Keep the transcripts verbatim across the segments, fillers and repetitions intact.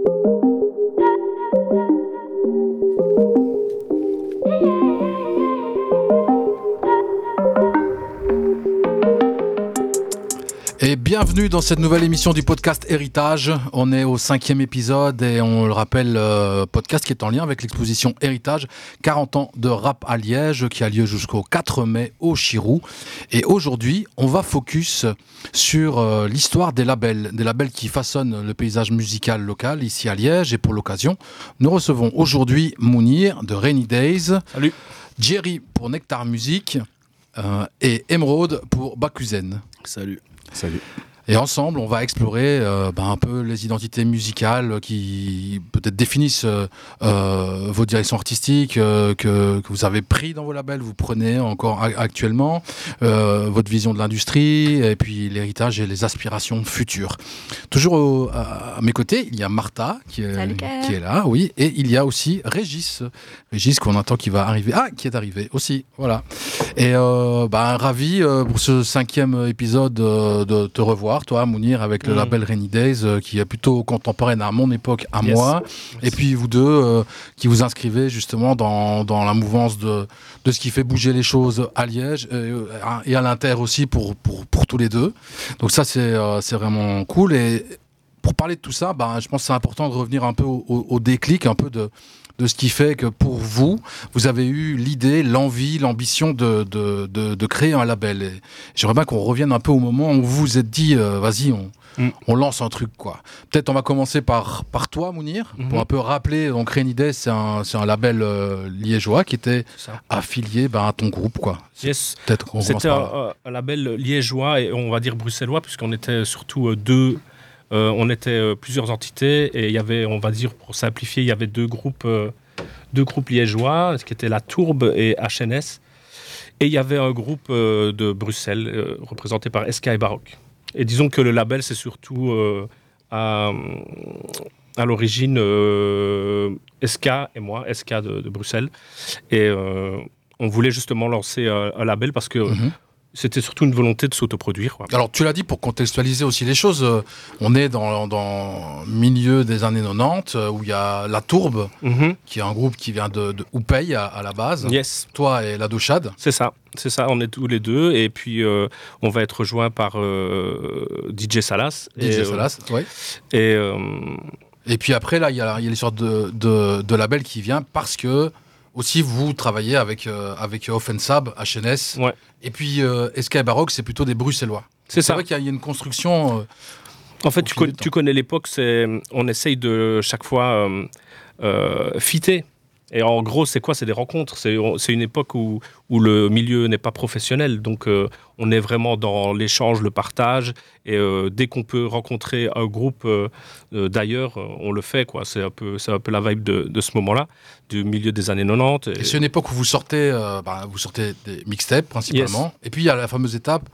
Et bienvenue dans cette nouvelle émission du podcast Héritage. On est au cinquième épisode et on le rappelle, euh, podcast qui est en lien avec l'exposition Héritage, quarante ans de rap à Liège, qui a lieu jusqu'au quatre mai au Chirou. Et aujourd'hui, on va focus sur euh, l'histoire des labels, des labels qui façonnent le paysage musical local ici à Liège. Et pour l'occasion, nous recevons aujourd'hui Mounir de Rainy Days. Salut. Jerry pour Nectar Music euh, et Emeraude pour Bakuzen. Salut. Salut. Et ensemble, on va explorer euh, ben, un peu les identités musicales qui peut-être définissent euh, euh, vos directions artistiques euh, que, que vous avez pris dans vos labels, vous prenez encore a- actuellement, euh, votre vision de l'industrie, et puis l'héritage et les aspirations futures. Toujours au, à, à mes côtés, il y a Martha qui est, Salut, qui est là, oui, et il y a aussi Régis, Régis qu'on attend qui va arriver, ah, qui est arrivé aussi, voilà. Et euh, ben, ravi euh, pour ce cinquième épisode euh, de te revoir. Toi, Mounir, avec le mmh. label Rainy Days, euh, qui est plutôt contemporaine à mon époque, à yes. moi. Et puis vous deux, euh, qui vous inscrivez justement dans, dans la mouvance de, de ce qui fait bouger les choses à Liège euh, et à l'Inter aussi pour, pour, pour tous les deux. Donc ça, c'est, euh, c'est vraiment cool. Et pour parler de tout ça, ben, je pense que c'est important de revenir un peu au, au, au déclic, un peu de... de ce qui fait que pour vous, vous avez eu l'idée, l'envie, l'ambition de, de, de, de créer un label. Et j'aimerais bien qu'on revienne un peu au moment où vous vous êtes dit, euh, vas-y, on, mm. on lance un truc, quoi. Peut-être on va commencer par, par toi, Mounir, mm-hmm. pour un peu rappeler. Donc Rainy Days, c'est un, c'est un label euh, liégeois qui était affilié ben, à ton groupe, quoi. Yes. Peut-être qu'on C'était commence par un, un label liégeois et on va dire bruxellois, puisqu'on était surtout euh, deux... Euh, on était euh, plusieurs entités et il y avait, on va dire, pour simplifier, il y avait deux groupes, euh, deux groupes liégeois, ce qui était la Tourbe et H N S. Et il y avait un groupe euh, de Bruxelles, euh, représenté par S K et Baroque. Et disons que le label, c'est surtout euh, à, à l'origine euh, S K et moi, S K de, de Bruxelles. Et euh, on voulait justement lancer un, un label parce que... Mm-hmm. C'était surtout une volonté de s'autoproduire. Quoi. Alors, tu l'as dit, pour contextualiser aussi les choses, euh, on est dans, dans le milieu des années quatre-vingt-dix, euh, où il y a La Tourbe, mm-hmm. qui est un groupe qui vient de, de Oupey à, à la base. Yes. Toi et Lado Chad. C'est ça, c'est ça, on est tous les deux. Et puis, euh, on va être rejoints par euh, D J Salas. D J et, Salas, euh, oui. Et, euh, et puis après, là, il y a, y a les sortes de, de, de labels qui viennent parce que aussi, vous travaillez avec, euh, avec Offensab, H N S. Ouais. Et puis, euh, S K et Baroque, c'est plutôt des Bruxellois. C'est, c'est ça. C'est vrai qu'il y a, y a une construction... Euh, en fait, tu, co- tu connais l'époque, c'est, on essaye de chaque fois euh, euh, fitter. Et en gros, c'est quoi ? C'est des rencontres. C'est, c'est une époque où, où le milieu n'est pas professionnel. Donc, euh, on est vraiment dans l'échange, le partage. Et euh, dès qu'on peut rencontrer un groupe euh, d'ailleurs, on le fait, quoi. C'est un peu, c'est un peu la vibe de, de ce moment-là, du milieu des années quatre-vingt-dix. Et, et c'est une époque où vous sortez, euh, bah, vous sortez des mixtapes, principalement. Yes. Et puis, il y a la fameuse étape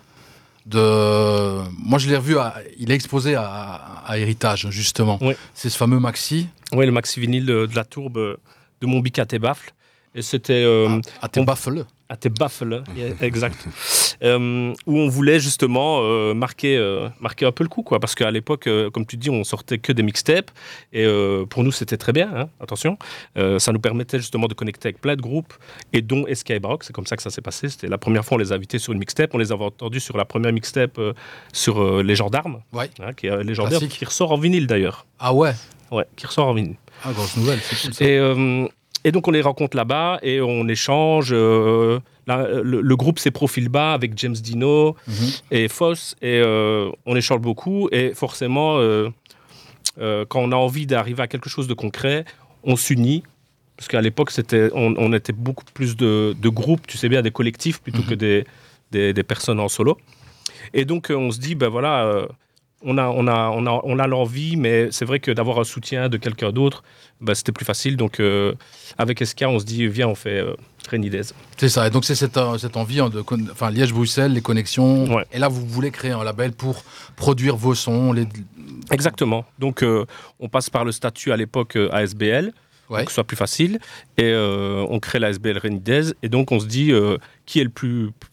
de... Moi, je l'ai revu, à... il est exposé à, à Héritage, justement. Oui. C'est ce fameux maxi. Oui, le maxi vinyle de, de la Tourbe... de mon bic à tes baffles. Et c'était... Euh, à, à tes on... baffles. À tes baffles, yeah, exact. euh, où on voulait justement euh, marquer, euh, marquer un peu le coup, quoi. Parce qu'à l'époque, euh, comme tu dis, on sortait que des mixtapes. Et euh, pour nous, c'était très bien, hein, attention. Euh, ça nous permettait justement de connecter avec plein de groupes, et dont S K et Baroque. C'est comme ça que ça s'est passé. C'était la première fois on les a invités sur une mixtape. On les avait entendus sur la première mixtape euh, sur euh, Les Gendarmes, ouais. hein, qui est légendaire, Classique. Qui ressort en vinyle d'ailleurs. Ah ouais Ouais, qui ressort en vinyle. Ah, grosse nouvelle, c'est cool ça. Et... Euh, Et donc, on les rencontre là-bas et on échange. Euh, là, le, le groupe, c'est Profil Bas avec James Dino mm-hmm. et Foss. Et euh, on échange beaucoup. Et forcément, euh, euh, quand on a envie d'arriver à quelque chose de concret, on s'unit. Parce qu'à l'époque, c'était, on, on était beaucoup plus de, de groupes, tu sais bien, des collectifs plutôt mm-hmm. que des, des, des personnes en solo. Et donc, on se dit, ben voilà... Euh, On a, on, a, on, a, on a l'envie, mais c'est vrai que d'avoir un soutien de quelqu'un d'autre, bah, c'était plus facile. Donc, euh, avec S K, on se dit, viens, on fait euh, Rainy Days. C'est ça. Et donc, c'est cette, cette envie de enfin, Liège-Bruxelles, les connexions. Ouais. Et là, vous voulez créer un label pour produire vos sons. Les... Exactement. Donc, euh, on passe par le statut à l'époque euh, A S B L. Ouais. Pour que ce soit plus facile. Et euh, on crée la A S B L Rainy Days. Et donc, on se dit, euh, qui est le plus,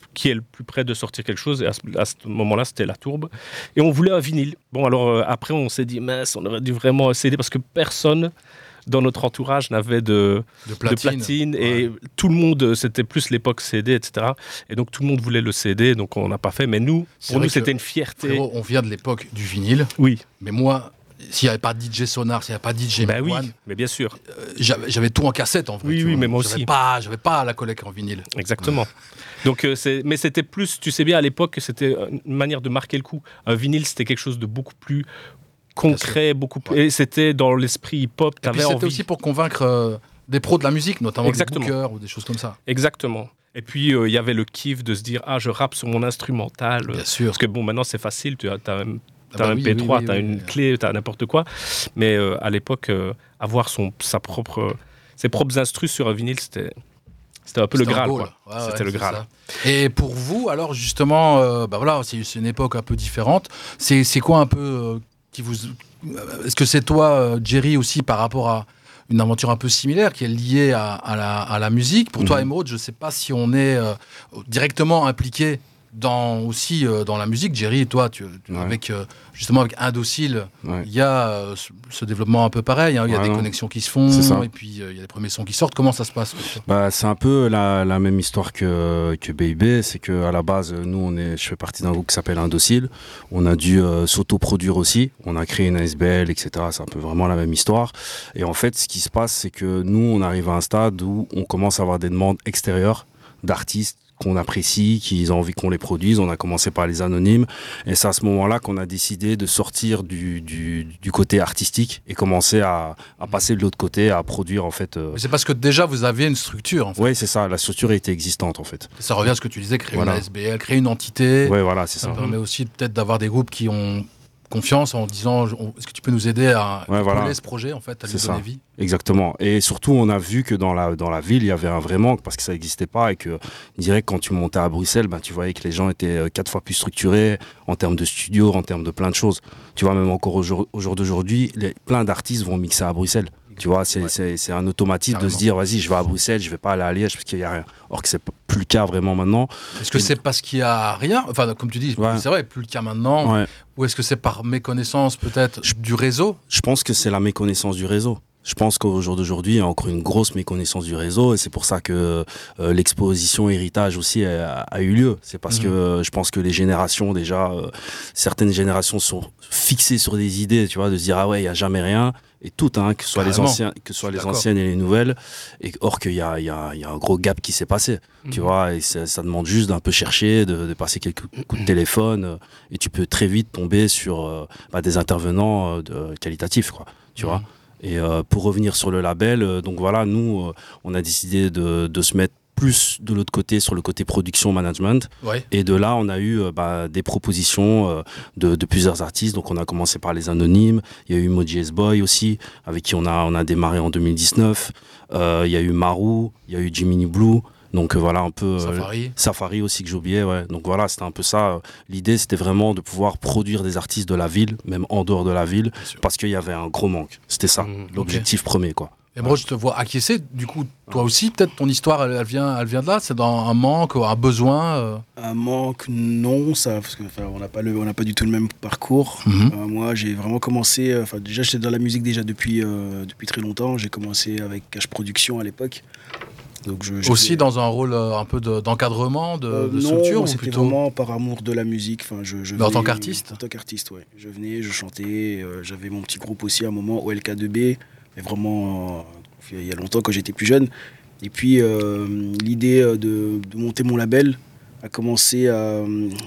qui est le plus près de sortir quelque chose. Et à ce, à ce moment-là, c'était La Tourbe. Et on voulait un vinyle. Bon, alors euh, après, on s'est dit, mince, on aurait dû vraiment un C D parce que personne dans notre entourage n'avait de, de platine, de platine ouais. et tout le monde, c'était plus l'époque C D, et cetera. Et donc tout le monde voulait le C D, donc on n'a pas fait. Mais nous, C'est pour vrai nous, c'était que, une fierté. Frérot, on vient de l'époque du vinyle. Oui. Mais moi, s'il n'y avait pas D J Sonar, s'il n'y avait pas D J Ben oui, One, mais bien sûr. euh, j'avais, j'avais tout en cassette en vrai. Oui, tu oui, vois. mais moi j'avais aussi. Pas, j'avais pas la collecte en vinyle. Exactement. Donc, euh, c'est, mais c'était plus, tu sais bien, à l'époque, que c'était une manière de marquer le coup. Un vinyle, c'était quelque chose de beaucoup plus concret, beaucoup plus. Ouais. Et c'était dans l'esprit hip-hop. Et puis c'était envie. Aussi pour convaincre euh, des pros de la musique, notamment Exactement. des bookers ou des choses comme ça. Exactement. Et puis, il euh, y avait le kiff de se dire, ah, je rappe sur mon instrumental. Bien sûr. Parce que bon, maintenant, c'est facile. Tu as, t'as, t'as ah bah un oui, P trois, oui, oui, t'as oui, une oui. clé, t'as n'importe quoi. Mais euh, à l'époque, euh, avoir son, sa propre, ses propres instrus sur un vinyle, c'était... C'était un peu C'était le Graal, un quoi. Ouais, C'était ouais, le Graal. Ça. Et pour vous, alors justement, euh, bah voilà, c'est, c'est une époque un peu différente. C'est, c'est quoi un peu euh, qui vous... Est-ce que c'est toi, euh, Jerry, aussi, par rapport à une aventure un peu similaire qui est liée à, à, la, à la musique? Pour mmh. toi, Emeraude, je ne sais pas si on est euh, directement impliqué dans, aussi euh, dans la musique. Jerry, toi, tu, tu, ouais. avec, euh, justement avec Indocile, il ouais. y a euh, ce, ce développement un peu pareil. Il hein, y a ouais, des non. connexions qui se font, et puis il euh, y a les premiers sons qui sortent. Comment ça se passe? Bah, c'est un peu la, la même histoire que, que Baby. C'est qu'à la base, nous, on est, je fais partie d'un groupe qui s'appelle Indocile. On a dû euh, s'autoproduire aussi. On a créé une A S B L, et cetera. C'est un peu vraiment la même histoire. Et en fait, ce qui se passe, c'est que nous, on arrive à un stade où on commence à avoir des demandes extérieures d'artistes qu'on apprécie, qu'ils ont envie qu'on les produise. On a commencé par les anonymes. Et c'est à ce moment-là qu'on a décidé de sortir du, du, du côté artistique et commencer à, à passer de l'autre côté, à produire en fait. Euh... Mais c'est parce que déjà vous aviez une structure en fait. Oui, c'est ça. La structure était existante en fait. Ça revient à ce que tu disais, créer voilà. une A S B L, créer une entité. Oui, voilà, c'est ça. Ça permet aussi peut-être d'avoir des groupes qui ont confiance en disant est-ce que tu peux nous aider à ouais, voilà. ce projet en fait, à lui c'est donner ça. vie. Exactement. Et surtout, on a vu que dans la, dans la ville, il y avait un vrai manque parce que ça n'existait pas et que, je dirais que quand tu montais à Bruxelles, ben, tu voyais que les gens étaient quatre fois plus structurés en termes de studio, en termes de plein de choses. Tu vois, même encore au jour, au jour d'aujourd'hui, les, plein d'artistes vont mixer à Bruxelles. Tu vois, c'est, ouais. c'est, c'est un automatisme Carrément. De se dire, vas-y, je vais à Bruxelles, je vais pas aller à Liège parce qu'il n'y a rien. Or que c'est plus le cas vraiment maintenant. Est-ce que et... c'est parce qu'il y a rien? Enfin, comme tu dis, ouais. c'est vrai, plus le cas maintenant. Ouais. Ou est-ce que c'est par méconnaissance peut-être je, du réseau? Je pense que c'est la méconnaissance du réseau. Je pense qu'au jour d'aujourd'hui, il y a encore une grosse méconnaissance du réseau et c'est pour ça que euh, l'exposition héritage aussi a, a eu lieu. C'est parce mmh. que euh, je pense que les générations déjà, euh, certaines générations sont fixées sur des idées, tu vois, de se dire ah ouais, il y a jamais rien et tout, hein, que ce soit Carrément. les anciens, que ce soit les anciennes et les nouvelles. Et or qu'il y a, il y a, il y a un gros gap qui s'est passé, mmh. tu vois, et ça, ça demande juste d'un peu chercher, de, de passer quelques coups de téléphone euh, et tu peux très vite tomber sur euh, bah, des intervenants euh, de, qualitatifs, quoi, tu mmh. vois. Et euh, pour revenir sur le label, euh, donc voilà, nous, euh, on a décidé de, de se mettre plus de l'autre côté, sur le côté production management. Ouais. Et de là, on a eu euh, bah, des propositions euh, de, de plusieurs artistes. Donc on a commencé par les anonymes. Il y a eu Moji S-Boy aussi, avec qui on a, on a démarré en deux mille dix-neuf. Euh, il y a eu Marou, il y a eu Jiminy Blue. Donc euh, voilà un peu euh, Safari. Safari aussi que j'oubliais, ouais. Donc voilà, c'était un peu ça. L'idée, c'était vraiment de pouvoir produire des artistes de la ville, même en dehors de la ville, parce qu'il y avait un gros manque. C'était ça, mmh, l'objectif okay. premier, quoi. Et moi, je te vois acquiescer. Du coup, toi aussi, peut-être ton histoire, elle, elle vient, elle vient de là. C'est dans un manque, un besoin. Euh... Un manque, non, ça, parce que on n'a pas le, on n'a pas du tout le même parcours. Mmh. Euh, moi, j'ai vraiment commencé. Enfin, déjà, j'étais dans la musique déjà depuis, euh, depuis très longtemps. J'ai commencé avec Cash Production à l'époque. Donc je, je aussi fais... dans un rôle euh, un peu de, d'encadrement, de, euh, de structure non, ou c'était plutôt... vraiment par amour de la musique. Enfin, je, je Mais en venais, tant qu'artiste En tant qu'artiste, ouais. Je venais, je chantais, euh, j'avais mon petit groupe aussi à un moment, O L K deux B, mais vraiment euh, il y a longtemps quand j'étais plus jeune. Et puis euh, l'idée de, de monter mon label a commencé à,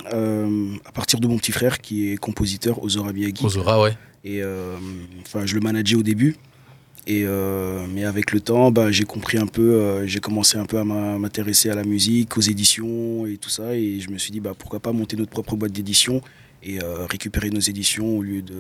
euh, à partir de mon petit frère qui est compositeur, Ozora Miyagi. Ozora, ouais. Et euh, enfin, je le manageais au début. Et euh, mais avec le temps, bah, j'ai compris un peu, euh, j'ai commencé un peu à m'intéresser à la musique, aux éditions et tout ça. Et je me suis dit, bah, pourquoi pas monter notre propre boîte d'édition et euh, récupérer nos éditions au lieu de,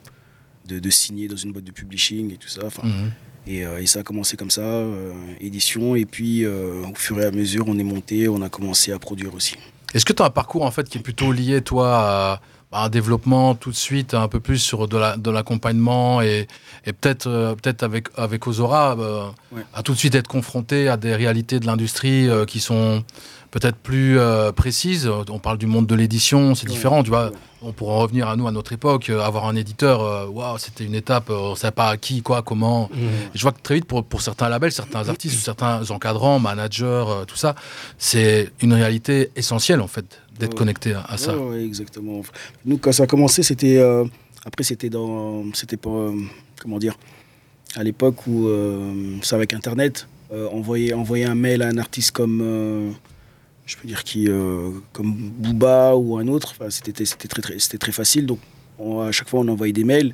de, de signer dans une boîte de publishing et tout ça. Enfin, mmh. et, euh, et ça a commencé comme ça, euh, édition. Et puis, euh, au fur et à mesure, on est monté, on a commencé à produire aussi. Est-ce que tu as un parcours en fait, qui est plutôt lié, toi, à... un développement tout de suite un peu plus sur de, la, de l'accompagnement et, et peut-être, euh, peut-être avec, avec Ozora, euh, ouais. à tout de suite être confronté à des réalités de l'industrie euh, qui sont peut-être plus euh, précises. On parle du monde de l'édition, c'est Ouais, différent, tu vois. ouais. On pourrait en revenir à nous, à notre époque, euh, avoir un éditeur, euh, waouh, c'était une étape, euh, on ne savait pas à qui, quoi, comment. Mmh. Et je vois que très vite, pour, pour certains labels, certains artistes, certains encadrants, managers, euh, tout ça, c'est une réalité essentielle, en fait, d'être Ouais. connecté à, à ça. Ouais, ouais, exactement. Nous, quand ça a commencé, c'était. euh, après, c'était dans. C'était pas. euh, comment dire. À l'époque où. euh, c'est avec Internet. euh, envoyer, envoyer un mail à un artiste comme. euh, je peux dire qui. euh, comme Booba ou un autre. Enfin, c'était, c'était, très, très, c'était très facile. Donc, on- à chaque fois, on envoyait des mails.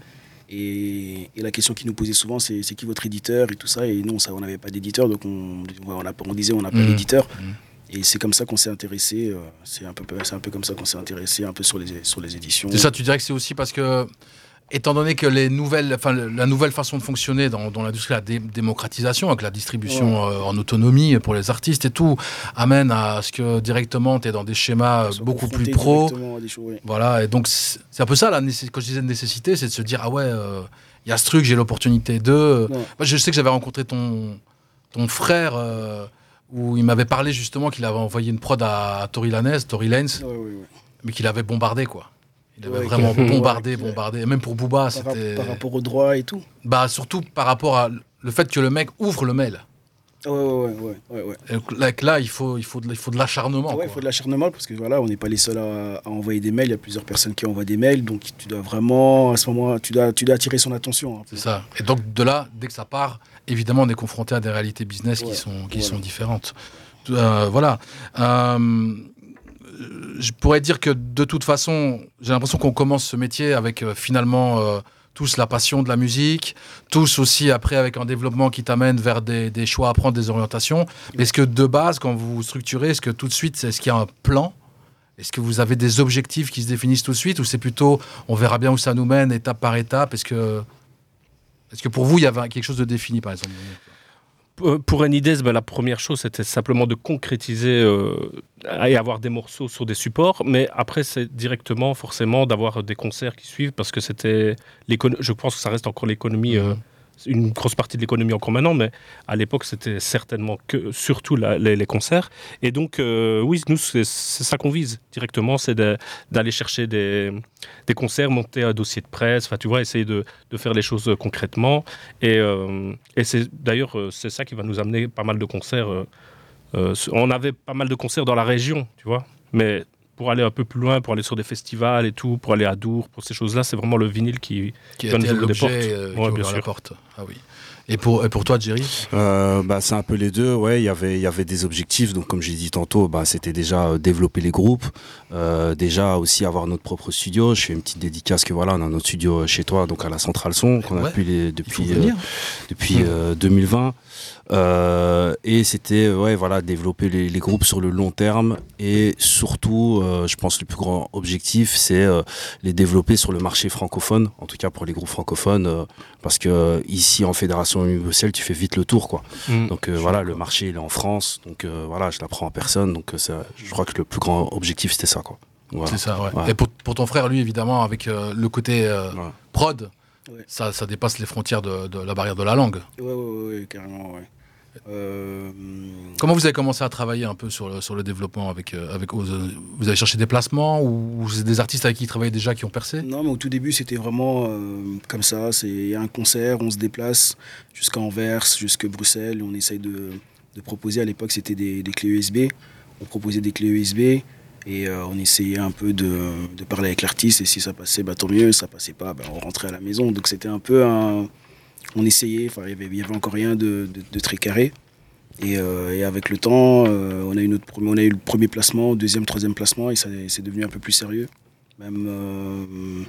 Et, et la question qu'ils nous posaient souvent, c'est c'est qui votre éditeur et tout ça. Et nous, ça, on n'avait pas d'éditeur. Donc, on, on, a- on disait, on n'a pas Mhm. d'éditeur. Mhm. Et c'est comme ça qu'on s'est intéressé. euh, c'est un peu, c'est un peu comme ça qu'on s'est intéressé un peu sur les, sur les éditions. C'est ça, tu dirais que c'est aussi parce que, étant donné que les nouvelles, enfin, la nouvelle façon de fonctionner dans, dans l'industrie, la dé- démocratisation, avec la distribution euh, en autonomie pour les artistes et tout, amène à ce que directement tu es dans des schémas euh, Sont beaucoup plus confrontés pro. directement à des choses, ouais. Voilà, et donc c'est c'est un peu ça, la nécess- quand je disais de nécessité, c'est de se dire, ah ouais, il y a ce truc, j'ai l'opportunité de. Ouais. Moi, je sais que j'avais rencontré ton, ton frère, euh, où il m'avait parlé justement qu'il avait envoyé une prod à, à Tory Lanez, Tory Lanez, Ouais, ouais, ouais. mais qu'il avait bombardé, quoi. Il avait Ouais, vraiment qu'il- bombardé, ouais, bombardé. Et même pour Booba, Par, rap- c'était. par rapport aux droits et tout. Bah, surtout par rapport à le fait que le mec ouvre le mail. Ouais, ouais, ouais, ouais, ouais, ouais. Et donc, là, là, il faut, il faut, de, il faut de l'acharnement. Ah ouais, il quoi. faut de l'acharnement parce que voilà, on n'est pas les seuls à, à envoyer des mails. Il y a plusieurs personnes qui envoient des mails, donc tu dois vraiment, à ce moment-là, tu dois, tu dois attirer son attention. hein. C'est ça. Et donc, de là, dès que ça part, évidemment, on est confronté à des réalités business Ouais, qui, sont, qui voilà. sont différentes. Euh, voilà. Euh, je pourrais dire que de toute façon, j'ai l'impression qu'on commence ce métier avec euh, finalement euh, tous la passion de la musique, tous aussi après avec un développement qui t'amène vers des, des choix à prendre, des orientations. Mais est-ce que de base, quand vous vous structurez, est-ce que tout de suite, est-ce qu'il y a un plan ? Est-ce que vous avez des objectifs qui se définissent tout de suite ou c'est plutôt on verra bien où ça nous mène étape par étape ? Est-ce que, est-ce que pour vous, il y avait quelque chose de défini par exemple ? Euh, Pour Enides, ben, la première chose, c'était simplement de concrétiser euh, et avoir des morceaux sur des supports. Mais après, c'est directement, forcément, d'avoir des concerts qui suivent parce que c'était l'économie. Je pense que ça reste encore l'économie, euh, une grosse partie de l'économie encore maintenant. Mais à l'époque, c'était certainement que, surtout la- les, les concerts. Et donc, euh, oui, nous, c'est c'est ça qu'on vise directement, c'est de- d'aller chercher des, des concerts, monter un dossier de presse, enfin, tu vois, essayer de, de faire les choses euh, concrètement. Et, euh, et c'est d'ailleurs, euh, c'est ça qui va nous amener pas mal de concerts. euh, euh, on avait pas mal de concerts dans la région, tu vois, mais pour aller un peu plus loin, pour aller sur des festivals et tout, pour aller à Dour, pour ces choses-là, c'est vraiment le vinyle qui... Qui Qui va nous était ouvrir des portes. l'objet euh, qui Ouais, ouvre bien la sûr. porte. Ah oui. Et pour, et pour toi, Jerry ? Euh, bah, c'est un peu les deux, ouais. Il y avait, il y avait des objectifs. Donc, comme j'ai dit tantôt, bah, c'était déjà euh, développer les groupes, euh, déjà aussi avoir notre propre studio. Je fais une petite dédicace que voilà, on a notre studio euh, chez toi, donc à la Centrale Son, qu'on a Ouais, depuis, les, Il faut depuis, euh, venir. depuis euh, deux mille vingt. Euh, et c'était ouais voilà développer les, les groupes sur le long terme et surtout euh, je pense le plus grand objectif c'est euh, les développer sur le marché francophone, en tout cas pour les groupes francophones, euh, parce que euh, ici en Fédération universelle tu fais vite le tour quoi. Mm. Donc euh, voilà, le marché il est en France, donc euh, voilà, je l'apprends en personne, donc euh, ça, je crois que le plus grand objectif c'était ça quoi. Voilà. C'est ça, ouais. Ouais. Et pour, pour ton frère, lui, évidemment, avec euh, le côté euh, Ouais. prod, Ouais. ça, ça dépasse les frontières de, de la barrière de la langue. Ouais, ouais, ouais, ouais, carrément, ouais. Euh, Comment vous avez commencé à travailler un peu sur le, sur le développement avec, euh, avec Oz ? Vous avez cherché des placements ou c'est des artistes avec qui ils travaillaient déjà qui ont percé ? Non, mais au tout début, c'était vraiment euh, comme ça. C'est il y a un concert, on se déplace jusqu'à Anvers, jusqu'à Bruxelles. On essaye de, de proposer. À l'époque, c'était des, des clés U S B. On proposait des clés U S B et euh, on essayait un peu de, de parler avec l'artiste. Et si ça passait, bah, tant mieux. Ça passait pas, bah, on rentrait à la maison. Donc c'était un peu un... On essayait. Enfin, il y avait, il y avait encore rien de, de, de très carré. Et, euh, et avec le temps, euh, on, a eu notre, premier- on a eu le premier placement, deuxième, troisième placement, et ça c'est devenu un peu plus sérieux. Même euh,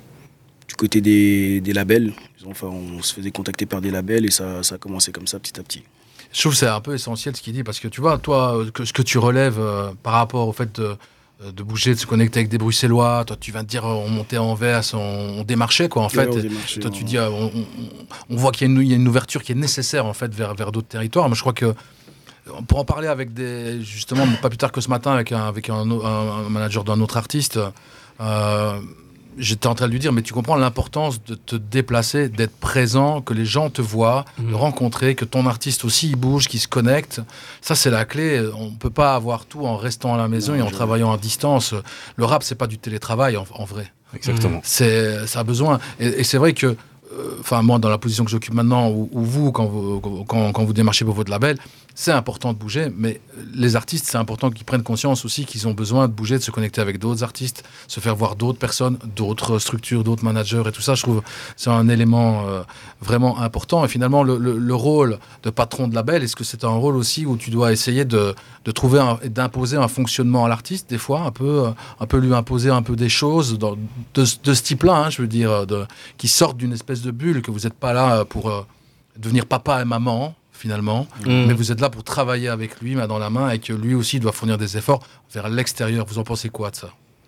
du côté des, des labels. Enfin, on se faisait contacter par des labels et ça, ça a commencé comme ça petit à petit. Je trouve que c'est un peu essentiel ce qu'il dit parce que tu vois, toi, euh, que, ce que tu relèves euh, par rapport au fait de, de bouger, de se connecter avec des Bruxellois, toi tu viens de dire euh, on montait à Anvers, on, on démarchait quoi en fait. Ouais, on Et démarchait, toi tu on- dis euh, on, on- on voit qu'il y a, une, il y a une ouverture qui est nécessaire en fait vers, vers d'autres territoires. Moi je crois que pour en parler avec des justement pas plus tard que ce matin avec un, avec un, un- un manager d'un autre artiste. Euh, j'étais en train de lui dire, mais tu comprends l'importance de te déplacer, d'être présent, que les gens te voient, mmh. de rencontrer, que ton artiste aussi il bouge, qu'il se connecte. Ça, c'est la clé. On ne peut pas avoir tout en restant à la maison non, et en je... travaillant à distance. Le rap, c'est pas du télétravail en, en vrai. Exactement. C'est, ça a besoin. Et, et c'est vrai que, enfin, euh, moi, dans la position que j'occupe maintenant, ou, ou vous, quand vous, quand, quand vous démarchez pour votre label, c'est important de bouger, mais les artistes, c'est important qu'ils prennent conscience aussi qu'ils ont besoin de bouger, de se connecter avec d'autres artistes, se faire voir d'autres personnes, d'autres structures, d'autres managers et tout ça. Je trouve que c'est un élément euh, vraiment important. Et finalement, le, le, le rôle de patron de label, est-ce que c'est un rôle aussi où tu dois essayer de, de trouver un, d'imposer un fonctionnement à l'artiste, des fois, un peu, un peu lui imposer un peu des choses dans, de, de ce type-là, hein, je veux dire, de, qui sortent d'une espèce de bulle, que vous n'êtes pas là pour euh, devenir papa et maman, finalement, mmh. mais vous êtes là pour travailler avec lui, main dans la main, et que lui aussi doit fournir des efforts vers l'extérieur. Vous en pensez quoi de ça ?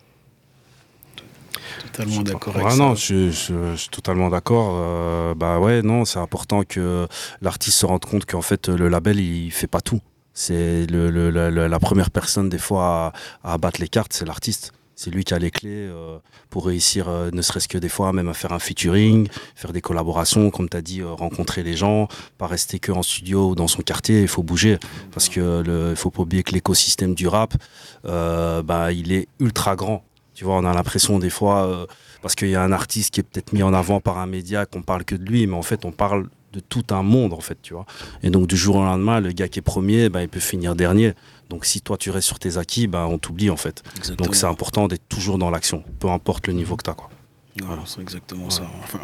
Totalement d'accord ah, avec non, ça. Je, je, je suis totalement d'accord. Euh, bah ouais, non, c'est important que l'artiste se rende compte qu'en fait, le label, il fait pas tout. C'est le, le, le, la première personne, des fois, à, à battre les cartes, c'est l'artiste. C'est lui qui a les clés euh, pour réussir, euh, ne serait-ce que des fois, même à faire un featuring, faire des collaborations, comme tu as dit, euh, rencontrer les gens, pas rester que en studio ou dans son quartier, il faut bouger. Parce qu'il ne faut pas oublier que l'écosystème du rap, euh, bah, il est ultra grand. Tu vois, on a l'impression des fois, euh, parce qu'il y a un artiste qui est peut-être mis en avant par un média, qu'on parle que de lui, mais en fait, on parle de tout un monde, en fait, tu vois. Et donc, du jour au lendemain, le gars qui est premier, bah, il peut finir dernier. Donc si toi tu restes sur tes acquis, bah, on t'oublie en fait. Exactement. Donc c'est important d'être toujours dans l'action, peu importe le niveau que tu as. Quoi. Voilà, c'est exactement ouais. ça. Enfin,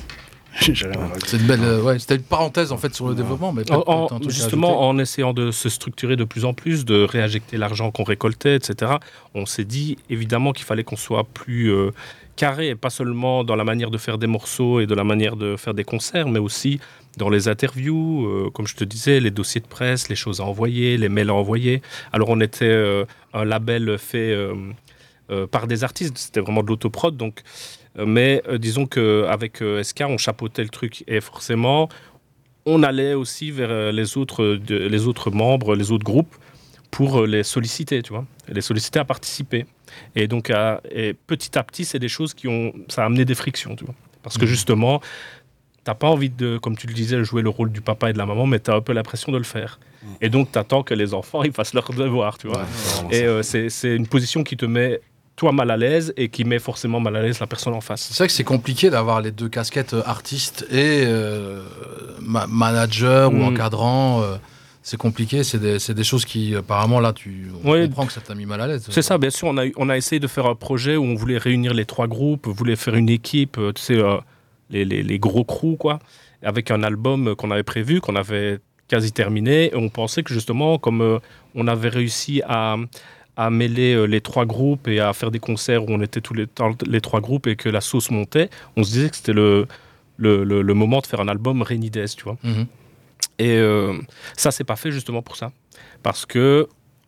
c'est une belle, euh, ouais, c'était une parenthèse en fait sur le ouais. développement. Mais en, en, justement, en essayant de se structurer de plus en plus, de réinjecter l'argent qu'on récoltait, et cetera, on s'est dit évidemment qu'il fallait qu'on soit plus euh, carré, pas seulement dans la manière de faire des morceaux et de la manière de faire des concerts, mais aussi dans les interviews, euh, comme je te disais, les dossiers de presse, les choses à envoyer, les mails à envoyer. Alors on était euh, un label fait euh, euh, par des artistes, c'était vraiment de l'autoprod, donc, euh, mais euh, disons qu'avec euh, S K, on chapeautait le truc. Et forcément, on allait aussi vers les autres, de, les autres membres, les autres groupes, pour les solliciter, tu vois, les solliciter à participer. Et donc, à, et petit à petit, c'est des choses qui ont... Ça a amené des frictions, tu vois. Parce que justement... T'as pas envie de, comme tu le disais, jouer le rôle du papa et de la maman, mais t'as un peu l'impression de le faire. Et donc, t'attends que les enfants ils fassent leur devoir, tu vois. Ouais, et euh, c'est, c'est une position qui te met, toi, mal à l'aise et qui met forcément mal à l'aise la personne en face. C'est vrai que c'est compliqué d'avoir les deux casquettes, artiste et euh, ma- manager mmh. ou encadrant. Euh, c'est compliqué, c'est des, c'est des choses qui, apparemment, là, tu on ouais, comprend que ça t'a mis mal à l'aise. C'est ça, bien sûr. On a, on a essayé de faire un projet où on voulait réunir les trois groupes, voulait faire une équipe, tu sais... Euh, Les, les, les gros crews, quoi, avec un album qu'on avait prévu, qu'on avait quasi terminé. Et on pensait que justement, comme euh, on avait réussi à, à mêler euh, les trois groupes et à faire des concerts où on était tous les, les trois groupes et que la sauce montait, on se disait que c'était le, le, le, le moment de faire un album Rainy Days, tu vois. Mm-hmm. Et euh, ça, c'est pas fait justement pour ça. Parce que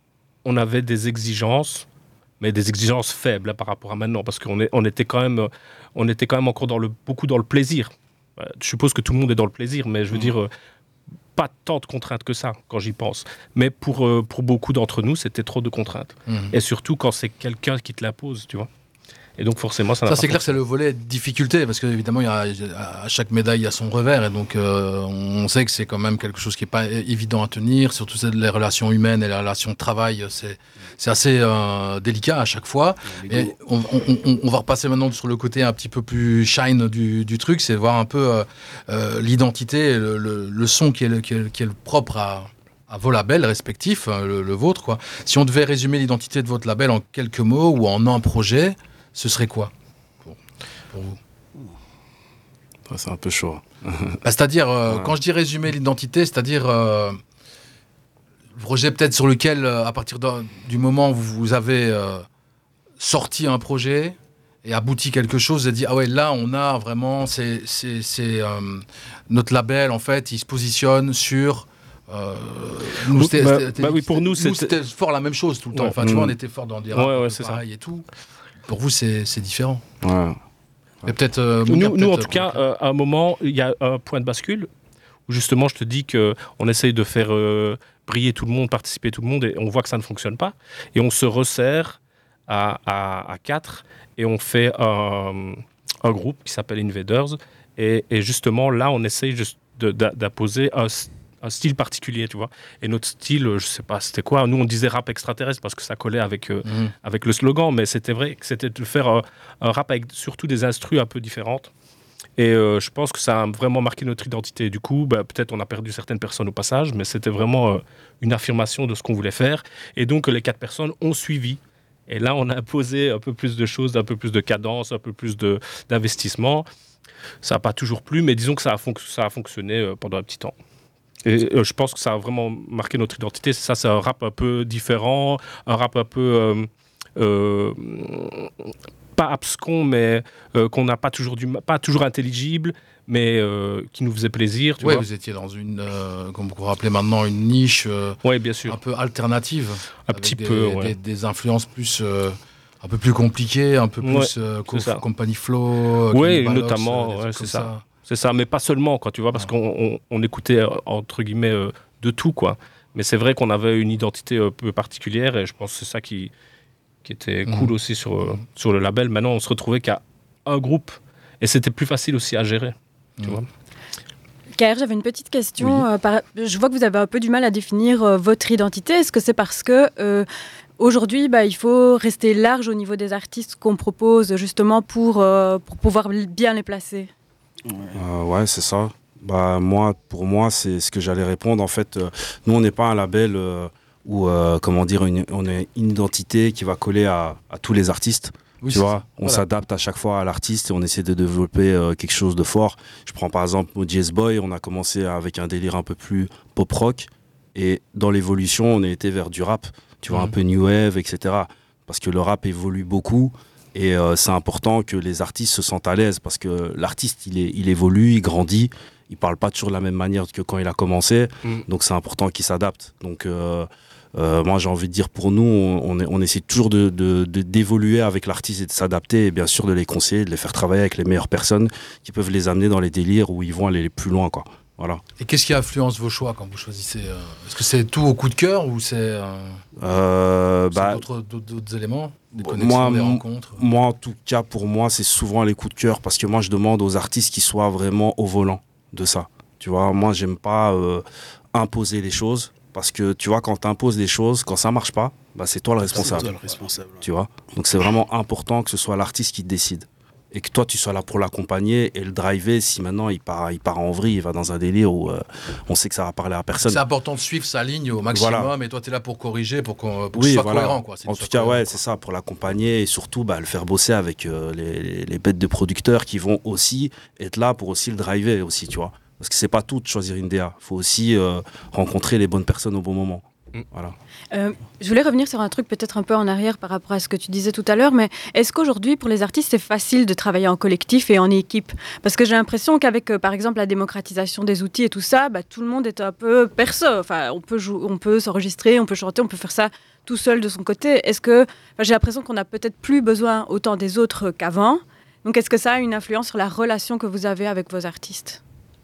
on avait des exigences, mais des exigences faibles hein, par rapport à maintenant, parce qu'on est, on était quand même, on était quand même encore dans le, beaucoup dans le plaisir. Je suppose que tout le monde est dans le plaisir, mais je veux mmh. dire, euh, pas tant de contraintes que ça, quand j'y pense. Mais pour, euh, pour beaucoup d'entre nous, c'était trop de contraintes. Mmh. Et surtout quand c'est quelqu'un qui te l'impose, tu vois. Et donc forcément, ça n'a Ça, pas c'est clair que c'est le volet difficulté, parce qu'évidemment, il y a, à chaque médaille, il y a son revers. Et donc, euh, on sait que c'est quand même quelque chose qui n'est pas évident à tenir. Surtout les relations humaines et les relations de travail, c'est, c'est assez euh, délicat à chaque fois. Et on, on, on va repasser maintenant sur le côté un petit peu plus shine du, du truc, c'est voir un peu euh, euh, l'identité, le, le, le son qui est le, qui est, qui est le propre à... à vos labels respectifs, le, le vôtre, quoi. Si on devait résumer l'identité de votre label en quelques mots ou en un projet, ce serait quoi pour, pour vous ? C'est un peu chaud. Bah, c'est-à-dire, euh, ouais. quand je dis résumer l'identité, c'est-à-dire euh, le projet peut-être sur lequel, euh, à partir de, du moment où vous avez euh, sorti un projet et abouti quelque chose, et dit ah ouais, là on a vraiment, c'est, c'est, c'est euh, notre label en fait, il se positionne sur. Euh, nous, c'était, bah, c'était, bah oui, pour nous, nous c'était... c'était fort la même chose tout le temps. Ouais. Enfin, tu mmh. vois, on était fort dans des raps, ouais, ouais, c'est pareil ça. Et tout. Pour vous, c'est, c'est différent. Ouais. Mais peut-être. Euh, nous, peut-être, nous, en tout cas, euh, à un moment, il y a un point de bascule où justement, je te dis que on essaye de faire euh, briller tout le monde, participer tout le monde, et on voit que ça ne fonctionne pas, et on se resserre à, à, à quatre et on fait un, un groupe qui s'appelle Invaders. Et, et justement, là, on essaye juste de, de, d'imposer un, un style particulier, tu vois. Et notre style, je sais pas, c'était quoi. Nous, on disait rap extraterrestre parce que ça collait avec, euh, mmh. avec le slogan, mais c'était vrai que c'était de faire un, un rap avec surtout des instrus un peu différentes. Et euh, je pense que ça a vraiment marqué notre identité. Du coup, bah, peut-être on a perdu certaines personnes au passage, mais c'était vraiment euh, une affirmation de ce qu'on voulait faire. Et donc, les quatre personnes ont suivi. Et là, on a imposé un peu plus de choses, un peu plus de cadence, un peu plus de, d'investissement. Ça n'a pas toujours plu, mais disons que ça a, fonc- ça a fonctionné euh, pendant un petit temps. Et euh, je pense que ça a vraiment marqué notre identité. Ça, c'est un rap un peu différent, un rap un peu... Euh, euh, pas abscon, mais euh, qu'on n'a pas toujours, du, pas toujours intelligible, mais euh, qui nous faisait plaisir. Oui, vous étiez dans une, euh, comme vous rappelez maintenant, une niche euh, ouais, bien sûr. un peu alternative. Un petit des, peu, ouais. des, des influences plus, euh, un peu plus compliquées, un peu plus ouais, euh, co- Company Flow. Oui, notamment, euh, ouais, c'est ça. ça. C'est ça, mais pas seulement, quoi, tu vois, parce ouais. qu'on on, on écoutait, entre guillemets, euh, de tout, quoi. Mais c'est vrai qu'on avait une identité un peu particulière, et je pense que c'est ça qui... qui était cool mmh. aussi sur, euh, sur le label. Maintenant, on se retrouvait qu'à un groupe et c'était plus facile aussi à gérer. Mmh. Tu vois. K R, j'avais une petite question. Oui. Euh, par... Je vois que vous avez un peu du mal à définir euh, votre identité. Est-ce que c'est parce que euh, aujourd'hui, bah, il faut rester large au niveau des artistes qu'on propose justement pour, euh, pour pouvoir bien les placer? Ouais, euh, ouais c'est ça. Bah, moi, pour moi, c'est ce que j'allais répondre. En fait, euh, nous, on n'est pas un label... Euh, ou euh, comment dire, une, on a une identité qui va coller à, à tous les artistes. Oui, tu vois, on voilà. s'adapte à chaque fois à l'artiste et on essaie de développer euh, quelque chose de fort. Je prends par exemple O G S Boy, on a commencé avec un délire un peu plus pop-rock et dans l'évolution, on a été vers du rap, tu vois, mmh. un peu new wave, et cetera. Parce que le rap évolue beaucoup et euh, c'est important que les artistes se sentent à l'aise parce que l'artiste, il, est, il évolue, il grandit, il parle pas toujours de la même manière que quand il a commencé, mmh. donc c'est important qu'il s'adapte. Donc euh, Euh, moi j'ai envie de dire pour nous on, on, on essaie toujours de, de, de, d'évoluer avec l'artiste et de s'adapter et bien sûr de les conseiller, de les faire travailler avec les meilleures personnes qui peuvent les amener dans les délires où ils vont aller plus loin, quoi. Voilà. Et qu'est-ce qui influence vos choix quand vous choisissez euh, est-ce que c'est tout au coup de cœur ou c'est, euh, euh, c'est bah, d'autres, d'autres, d'autres éléments, des connexions, moi, des rencontres? Moi en tout cas pour moi c'est souvent les coups de cœur parce que moi je demande aux artistes qu'ils soient vraiment au volant de ça, tu vois. Moi j'aime pas euh, imposer les choses. Parce que tu vois, quand tu imposes des choses, quand ça marche pas, bah, c'est toi le responsable. C'est toi le responsable. Tu vois. Donc c'est vraiment important que ce soit l'artiste qui décide. Et que toi, tu sois là pour l'accompagner et le driver. Si maintenant il part, il part en vrille, il va dans un délire où euh, on sait que ça va parler à personne. C'est important de suivre sa ligne au maximum. Voilà. Et toi, tu es là pour corriger, pour, qu'on, pour oui, que ce soit voilà. cohérent. Quoi. C'est en tout cas, cohérent, ouais, quoi. c'est ça, pour l'accompagner et surtout bah, le faire bosser avec euh, les, les bêtes de producteurs qui vont aussi être là pour aussi le driver aussi, tu vois. Parce que c'est pas tout de choisir une D A. Il faut aussi euh, rencontrer les bonnes personnes au bon moment. Voilà. Euh, je voulais revenir sur un truc peut-être un peu en arrière par rapport à ce que tu disais tout à l'heure, mais est-ce qu'aujourd'hui pour les artistes c'est facile de travailler en collectif et en équipe? Parce que j'ai l'impression qu'avec euh, par exemple la démocratisation des outils et tout ça, bah, tout le monde est un peu perso. Enfin, on peut, jou- on peut s'enregistrer, on peut chanter, on peut faire ça tout seul de son côté. Est-ce que enfin, j'ai l'impression qu'on n'a peut-être plus besoin autant des autres qu'avant. Donc est-ce que ça a une influence sur la relation que vous avez avec vos artistes?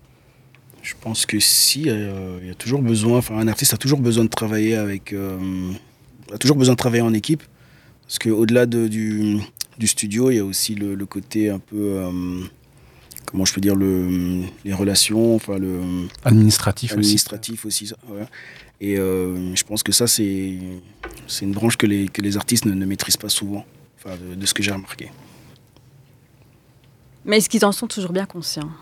Je pense que si, euh, il y a toujours besoin, enfin un artiste a toujours besoin de travailler avec, euh, a toujours besoin de travailler en équipe, parce qu'au-delà de, du, du studio, il y a aussi le, le côté un peu, euh, comment je peux dire, le, les relations, enfin le administratif, administratif aussi. aussi ouais. Et euh, je pense que ça c'est, c'est une branche que les, que les artistes ne, ne maîtrisent pas souvent, enfin de, de ce que j'ai remarqué. Mais est-ce qu'ils en sont toujours bien conscients?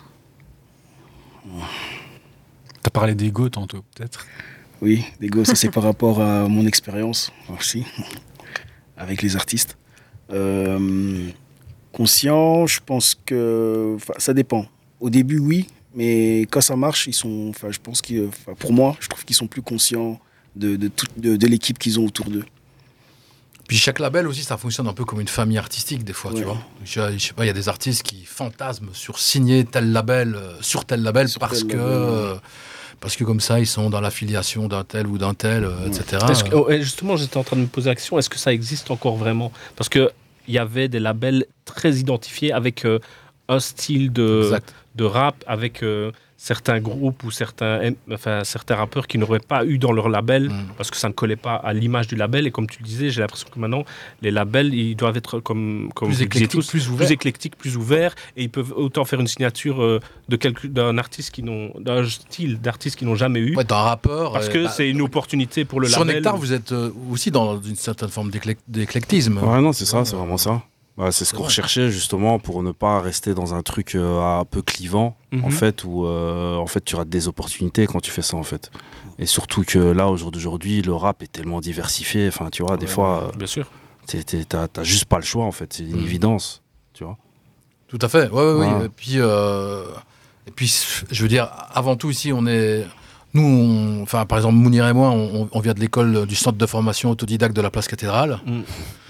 T'as parlé d'ego tantôt, peut-être? Oui, d'ego, ça c'est par rapport à mon expérience aussi, avec les artistes. Euh, conscient, je pense que ça dépend. Au début, oui, mais quand ça marche, ils sont, je pense que pour moi, je trouve qu'ils sont plus conscients de, de, tout, de, de l'équipe qu'ils ont autour d'eux. Puis chaque label aussi, ça fonctionne un peu comme une famille artistique des fois, ouais. tu vois. Je, je sais pas, il y a des artistes qui fantasment sur signer tel label, euh, sur tel label, sur parce tel que label, euh, parce que comme ça, ils sont dans l'affiliation d'un tel ou d'un tel, euh, ouais. et cetera. Est-ce que, oh, justement, j'étais en train de me poser la question, est-ce que ça existe encore vraiment? Parce qu'il y avait des labels très identifiés avec euh, un style de, de rap avec euh, certains groupes ou certains, enfin, certains rappeurs qui n'auraient pas eu dans leur label mmh. parce que ça ne collait pas à l'image du label. Et comme tu le disais, j'ai l'impression que maintenant, les labels, ils doivent être comme, comme plus, éclectiques, tous, plus, plus éclectiques, plus ouverts. Et ils peuvent autant faire une signature euh, de quelque, d'un artiste qui n'ont, d'un style d'artiste qu'ils n'ont jamais eu. Ouais, d'un rappeur. Parce que bah, c'est une opportunité pour le sur label. Sur Nectar, vous êtes euh, aussi dans une certaine forme d'éclect- d'éclectisme. Ouais, non, c'est ça, c'est vraiment ça. Bah, c'est ce qu'on recherchait justement pour ne pas rester dans un truc euh, un peu clivant mm-hmm. en fait où euh, en fait tu rates des opportunités quand tu fais ça en fait. Et surtout que là au jour d'aujourd'hui le rap est tellement diversifié, enfin tu vois des ouais, fois bien sûr. T'es, t'es, t'as, t'as juste pas le choix en fait, c'est une mmh. évidence, tu vois. Tout à fait, ouais, ouais, ouais. Oui. Et puis euh, et puis je veux dire avant tout ici on est nous, on, enfin, par exemple, Mounir et moi, on, on vient de l'école du centre de formation autodidacte de la place Cathédrale, mmh.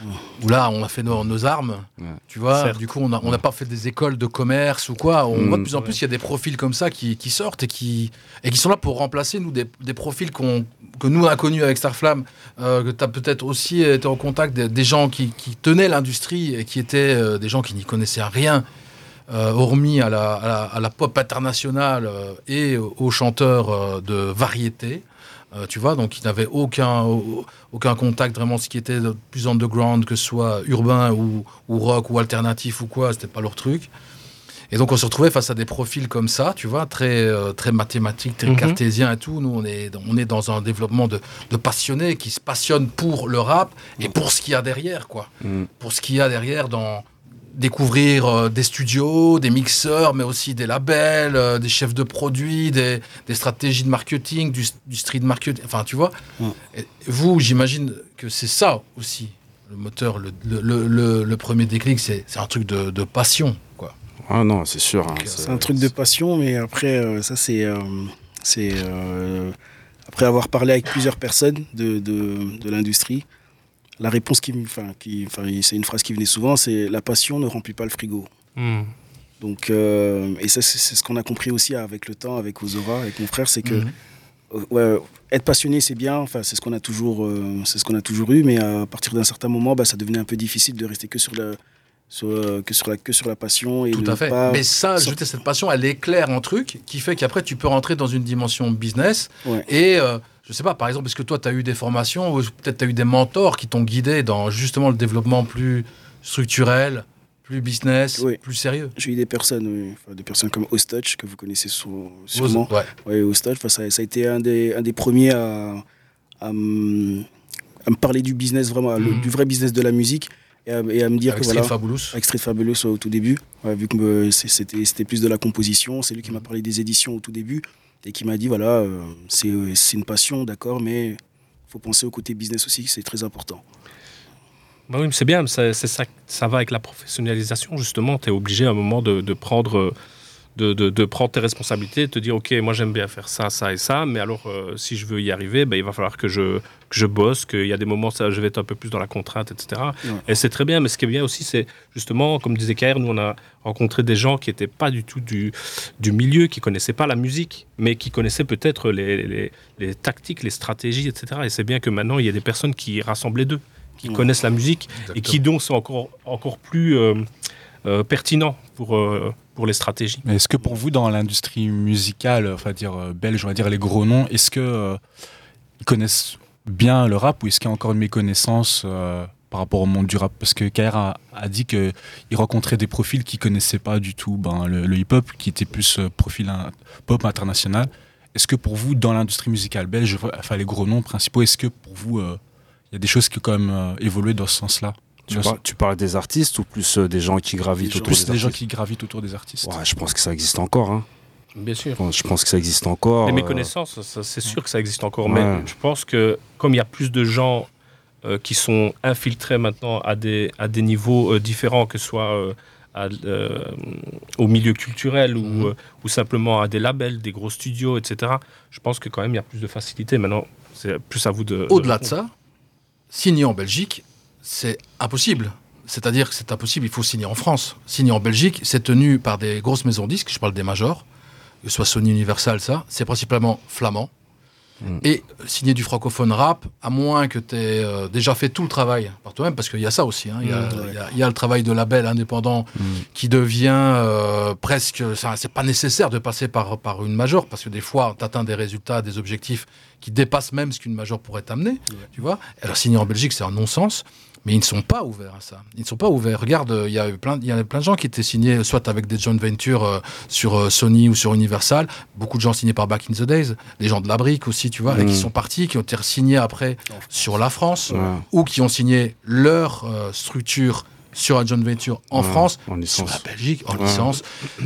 où là, on a fait nos, nos armes, ouais. tu vois. Certes. Du coup, on n'a on pas fait des écoles de commerce ou quoi. On mmh. voit de plus en plus, il ouais. y a des profils comme ça qui, qui sortent et qui, et qui sont là pour remplacer nous, des, des profils qu'on, que nous, on a connus avec Starflame, euh, que tu as peut-être aussi été en contact des, des gens qui, qui tenaient l'industrie et qui étaient euh, des gens qui n'y connaissaient rien. Euh, hormis à la, à, la, à la pop internationale euh, et aux chanteurs euh, de variété, euh, tu vois, donc ils n'avaient aucun, aucun contact vraiment, ce qui était plus underground, que ce soit urbain ou, ou rock ou alternatif ou quoi, c'était pas leur truc. Et donc on se retrouvait face à des profils comme ça, tu vois, très, euh, très mathématiques, très mm-hmm. cartésiens et tout. Nous, on est, on est dans un développement de, de passionnés qui se passionnent pour le rap et pour ce qu'il y a derrière, quoi. Mm. Pour ce qu'il y a derrière dans... découvrir euh, des studios, des mixeurs, mais aussi des labels, euh, des chefs de produits, des, des stratégies de marketing, du, du street marketing, enfin tu vois. Ouais. Et vous, j'imagine que c'est ça aussi, le moteur, le, le, le, le premier déclic, c'est, c'est un truc de, de passion, quoi. Ah non, c'est sûr. Hein, c'est, c'est un truc de passion, mais après, euh, ça c'est... Euh, c'est euh, après avoir parlé avec plusieurs personnes de, de, de l'industrie, la réponse qui, enfin, qui, enfin, c'est une phrase qui venait souvent, c'est la passion ne remplit pas le frigo. Mm. Donc, euh, et ça, c'est, c'est ce qu'on a compris aussi avec le temps, avec Ozora, avec mon frère, c'est que mm. euh, ouais, être passionné, c'est bien. Enfin, c'est ce qu'on a toujours, euh, c'est ce qu'on a toujours eu, mais à partir d'un certain moment, bah, ça devenait un peu difficile de rester que sur la, sur, euh, que sur la, que sur la passion. Et tout à fait. Pas... Mais ça, ajouter cette passion, elle éclaire un truc qui fait qu'après, tu peux rentrer dans une dimension business ouais. et euh, je sais pas, par exemple, est-ce que toi, tu as eu des formations ou peut-être tu as eu des mentors qui t'ont guidé dans justement le développement plus structurel, plus business, oui. plus sérieux? J'ai eu des personnes, oui. Enfin, des personnes comme Ostouch, que vous connaissez sûrement. Ouais. Ouais, Ostouch, enfin, ça, ça a été un des, un des premiers à, à, m- à me parler du business, vraiment, mm-hmm. le, du vrai business de la musique. Et à, et à me dire avec que Street voilà, Fabulous. Avec Street Fabulous au tout début, ouais, vu que euh, c'était, c'était plus de la composition. C'est lui qui m'a parlé des éditions au tout début. Et qui m'a dit, voilà, euh, c'est, c'est une passion, d'accord, mais il faut penser au côté business aussi, c'est très important. Bah oui, mais c'est bien, c'est, c'est ça, ça va avec la professionnalisation, justement. Tu es obligé à un moment de, de, prendre, de, de, de prendre tes responsabilités, de te dire, OK, moi j'aime bien faire ça, ça et ça, mais alors euh, si je veux y arriver, bah, il va falloir que je, que je bosse, qu'il y a des moments où je vais être un peu plus dans la contrainte, et cetera. Ouais. Et c'est très bien, mais ce qui est bien aussi, c'est justement, comme disait K R, nous on a rencontré des gens qui n'étaient pas du tout du, du milieu, qui ne connaissaient pas la musique, mais qui connaissaient peut-être les, les, les tactiques, les stratégies, et cetera. Et c'est bien que maintenant, il y a des personnes qui rassemblent les deux, qui ouais. connaissent la musique. Exactement. Et qui donc sont encore, encore plus euh, euh, pertinents pour, euh, pour les stratégies. Mais est-ce que pour vous, dans l'industrie musicale, enfin dire euh, belge, on va dire les gros noms, est-ce que euh, ils connaissent bien le rap ou est-ce qu'il y a encore une méconnaissance euh, par rapport au monde du rap? Parce que K R a, a dit qu'il rencontrait des profils qui ne connaissaient pas du tout ben, le, le hip-hop, qui était plus euh, profil un, pop international. Est-ce que pour vous, dans l'industrie musicale belge, enfin les gros noms principaux, est-ce que pour vous, il euh, y a des choses qui ont quand même euh, évolué dans ce sens-là? Tu, par, tu parles des artistes ou plus euh, des gens qui gravitent autour plus des artistes? Plus des gens qui gravitent autour des artistes. Ouais, je pense que ça existe encore. Hein. Bien sûr. Je pense que ça existe encore. Les méconnaissances, ça, c'est sûr que ça existe encore. Ouais. Mais je pense que comme il y a plus de gens euh, qui sont infiltrés maintenant à des, à des niveaux euh, différents, que ce soit euh, à, euh, au milieu culturel ou, mmh. euh, ou simplement à des labels, des gros studios, et cetera, je pense que quand même il y a plus de facilité. Maintenant, c'est plus à vous de... Au-delà de, de ça, signer en Belgique, c'est impossible. C'est-à-dire que c'est impossible, il faut signer en France. Signer en Belgique, c'est tenu par des grosses maisons disques, je parle des majors, que ce soit Sony, Universal, ça, c'est principalement flamand. mmh. et signer du francophone rap, à moins que tu aies euh, déjà fait tout le travail par toi-même, parce qu'il y a ça aussi. Hein. Il, y a, mmh, ouais. il, y a, il y a le travail de label indépendant mmh. qui devient euh, presque... Ça, c'est pas nécessaire de passer par, par une major, parce que des fois, tu atteins des résultats, des objectifs qui dépassent même ce qu'une major pourrait t'amener. Ouais. Tu vois. Alors, signer en Belgique, c'est un non-sens. Mais ils ne sont pas ouverts à ça. Ils ne sont pas ouverts. Regarde, il y a plein, il y a plein de gens qui étaient signés soit avec des joint ventures euh, sur euh, Sony ou sur Universal. Beaucoup de gens signés par Back in the Days. Les gens de la brique aussi, tu vois, mmh. et qui sont partis, qui ont été signés après sur la France, ouais. ou qui ont signé leur euh, structure sur un joint venture en ouais, France, en sur la Belgique, en ouais. licence.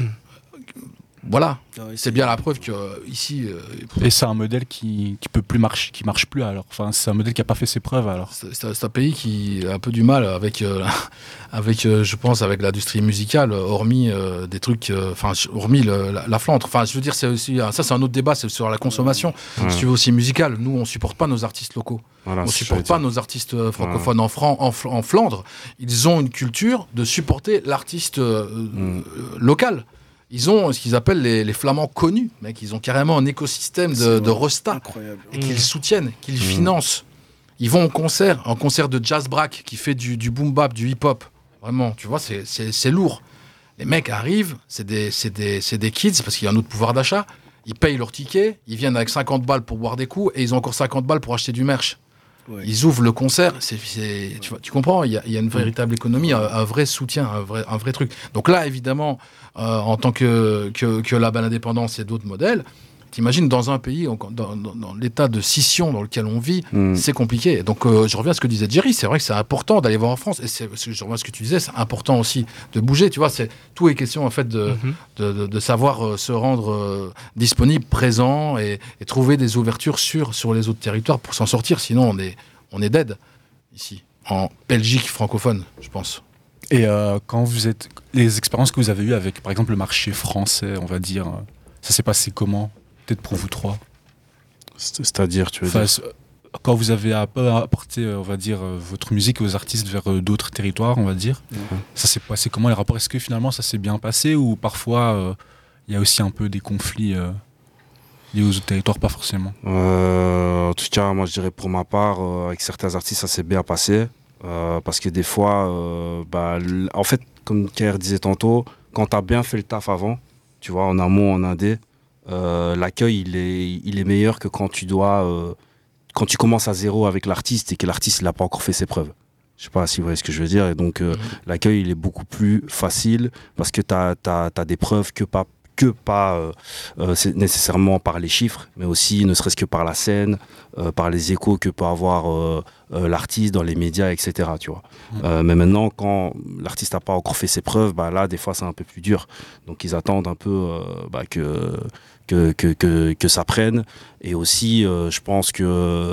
Voilà, ouais, c'est bien la preuve que euh, ici. Euh, et c'est un modèle qui qui peut plus marcher, qui marche plus alors. Enfin, c'est un modèle qui a pas fait ses preuves alors. C'est, c'est, c'est un pays qui a un peu du mal avec euh, avec euh, je pense avec l'industrie musicale, hormis euh, des trucs, enfin euh, hormis le, la, la Flandre. Enfin, je veux dire, c'est aussi ça, c'est un autre débat, c'est sur la consommation. Ouais. Si tu veux aussi musicale, nous on supporte pas nos artistes locaux. Voilà, on supporte pas nos artistes euh, francophones ouais. en, Fran- en, en Flandre. Ils ont une culture de supporter l'artiste euh, mm. euh, local. Ils ont ce qu'ils appellent les, les flamands connus, mec. Ils ont carrément un écosystème de, de resta et qu'ils mmh. soutiennent, qu'ils mmh. financent. Ils vont en concert, en concert de Jazz Brack qui fait du, du boom bap, du hip hop. Vraiment, tu vois, c'est, c'est, c'est lourd. Les mecs arrivent, c'est des, c'est des, c'est des kids parce qu'il y a un autre pouvoir d'achat. Ils payent leur ticket, ils viennent avec cinquante balles pour boire des coups et ils ont encore cinquante balles pour acheter du merch. Ouais. Ils ouvrent le concert, c'est, c'est, tu, vois, tu comprends, il y, a, il y a une véritable économie, un, un vrai soutien, un vrai, un vrai truc. Donc là, évidemment, euh, en tant que, que, que label indépendant, c'est d'autres modèles. T'imagines, dans un pays, dans, dans, dans l'état de scission dans lequel on vit, mmh. c'est compliqué. Donc euh, je reviens à ce que disait Jerry, c'est vrai que c'est important d'aller voir en France, et c'est, je reviens à ce que tu disais, c'est important aussi de bouger, tu vois, c'est, tout est question en fait de, mmh. de, de, de savoir euh, se rendre euh, disponible, présent, et, et trouver des ouvertures sur, sur les autres territoires pour s'en sortir, sinon on est, on est dead, ici, en Belgique francophone, je pense. Et euh, quand vous êtes, les expériences que vous avez eues avec, par exemple, le marché français, on va dire, ça s'est passé comment ? Peut-être pour vous trois. C'est-à-dire, tu veux enfin, dire quand vous avez apporté, on va dire, votre musique et vos artistes vers d'autres territoires, on va dire, mmh. ça s'est passé comment les rapports ? Est-ce que finalement ça s'est bien passé ou parfois il euh, y a aussi un peu des conflits euh, liés aux autres territoires, pas forcément euh, En tout cas, moi je dirais pour ma part, euh, avec certains artistes, ça s'est bien passé. Euh, parce que des fois, euh, bah, l- en fait, comme K R disait tantôt, quand tu as bien fait le taf avant, tu vois, en amont, en indé, Euh, l'accueil il est, il est meilleur que quand tu dois euh, quand tu commences à zéro avec l'artiste et que l'artiste il n'a pas encore fait ses preuves. Je sais pas si vous voyez ce que je veux dire. Et donc euh, mmh. l'accueil il est beaucoup plus facile parce que tu as des preuves que pas que pas euh, euh, c'est nécessairement par les chiffres, mais aussi ne serait-ce que par la scène, euh, par les échos que peut avoir euh, euh, l'artiste dans les médias, et cetera. Tu vois. Mmh. Euh, mais maintenant, quand l'artiste n'a pas encore fait ses preuves, bah là, des fois, c'est un peu plus dur. Donc, ils attendent un peu euh, bah, que, que, que, que, que ça prenne. Et aussi, euh, je pense que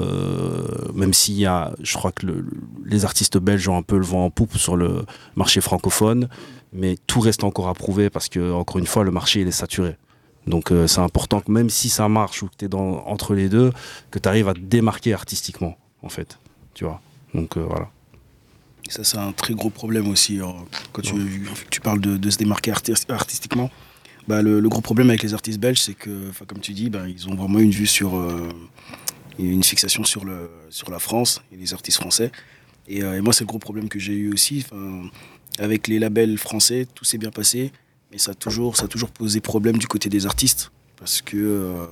euh, même s'il y a, je crois que le, les artistes belges ont un peu le vent en poupe sur le marché francophone, mais tout reste encore à prouver parce que, encore une fois, le marché il est saturé. Donc euh, c'est important que même si ça marche ou que tu es dans, entre les deux, que tu arrives à te démarquer artistiquement, en fait. Tu vois. Donc euh, voilà. Ça, c'est un très gros problème aussi. Hein. Quand tu, tu parles de, de se démarquer arti- artistiquement, bah, le, le gros problème avec les artistes belges, c'est que, comme tu dis, bah, ils ont vraiment une vue sur, euh, une fixation sur, le, sur la France et les artistes français. Et, euh, et moi, c'est le gros problème que j'ai eu aussi. Avec les labels français, tout s'est bien passé, mais ça a toujours, ça a toujours posé problème du côté des artistes. Parce que euh,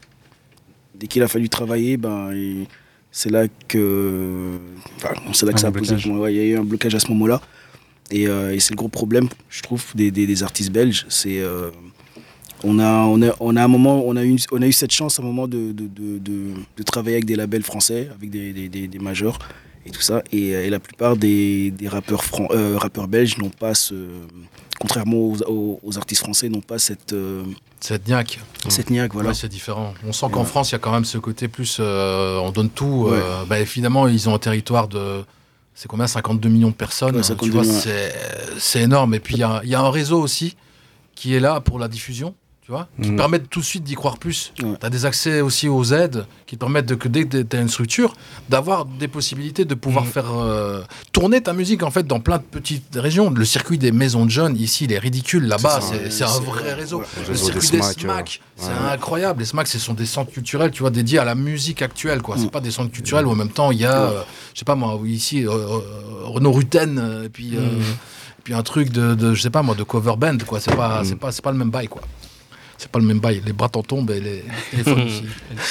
dès qu'il a fallu travailler, ben, et c'est là que, enfin, c'est là que ça a posé. Ouais, il y a eu un blocage à ce moment-là. Et, euh, et c'est le gros problème, je trouve, des, des, des artistes belges. C'est, euh, on, a, on, a, on, a un moment, on, a eu, on a eu cette chance à un moment de, de, de, de, de travailler avec des labels français, avec des, des, des, des majors. Et tout ça, et, et la plupart des, des rappeurs, fran- euh, rappeurs belges n'ont pas ce, contrairement aux, aux, aux artistes français, n'ont pas cette euh, cette niaque. Cette niaque, voilà. Ouais, c'est différent. On sent qu'en ouais. France, il y a quand même ce côté plus, euh, on donne tout. Ouais. Euh, bah, finalement, ils ont un territoire de, c'est combien, cinquante-deux millions de personnes. Ouais, tu vois, c'est, c'est énorme. Et puis il y a, y a un réseau aussi qui est là pour la diffusion. Tu vois, qui Mmh. te permettent tout de suite d'y croire plus. Ouais. Tu as des accès aussi aux aides qui te permettent, de, que dès que tu as une structure, d'avoir des possibilités de pouvoir Mmh. faire euh, tourner ta musique en fait dans plein de petites régions. Le circuit des maisons de jeunes ici, il est ridicule. Là-bas, C'est ça, c'est, ouais, c'est un c'est vrai vrai, réseau. ouais. Le Le réseau circuit des des SMAC, SMAC, euh, c'est ouais. incroyable. Les SMAC, ce sont des centres culturels, tu vois, dédiés à la musique actuelle. Quoi. C'est Mm. pas des centres culturels où en même temps il y a, euh, je sais pas moi, où ici, euh, euh, Renaud Rutten, euh, et puis. euh, Mm. et puis un truc de, de, je sais pas moi, de cover band, quoi. C'est pas, Mm. c'est pas, c'est pas le même bail, quoi. C'est pas le même bail. Les bras t'en tombent et les téléphones aussi.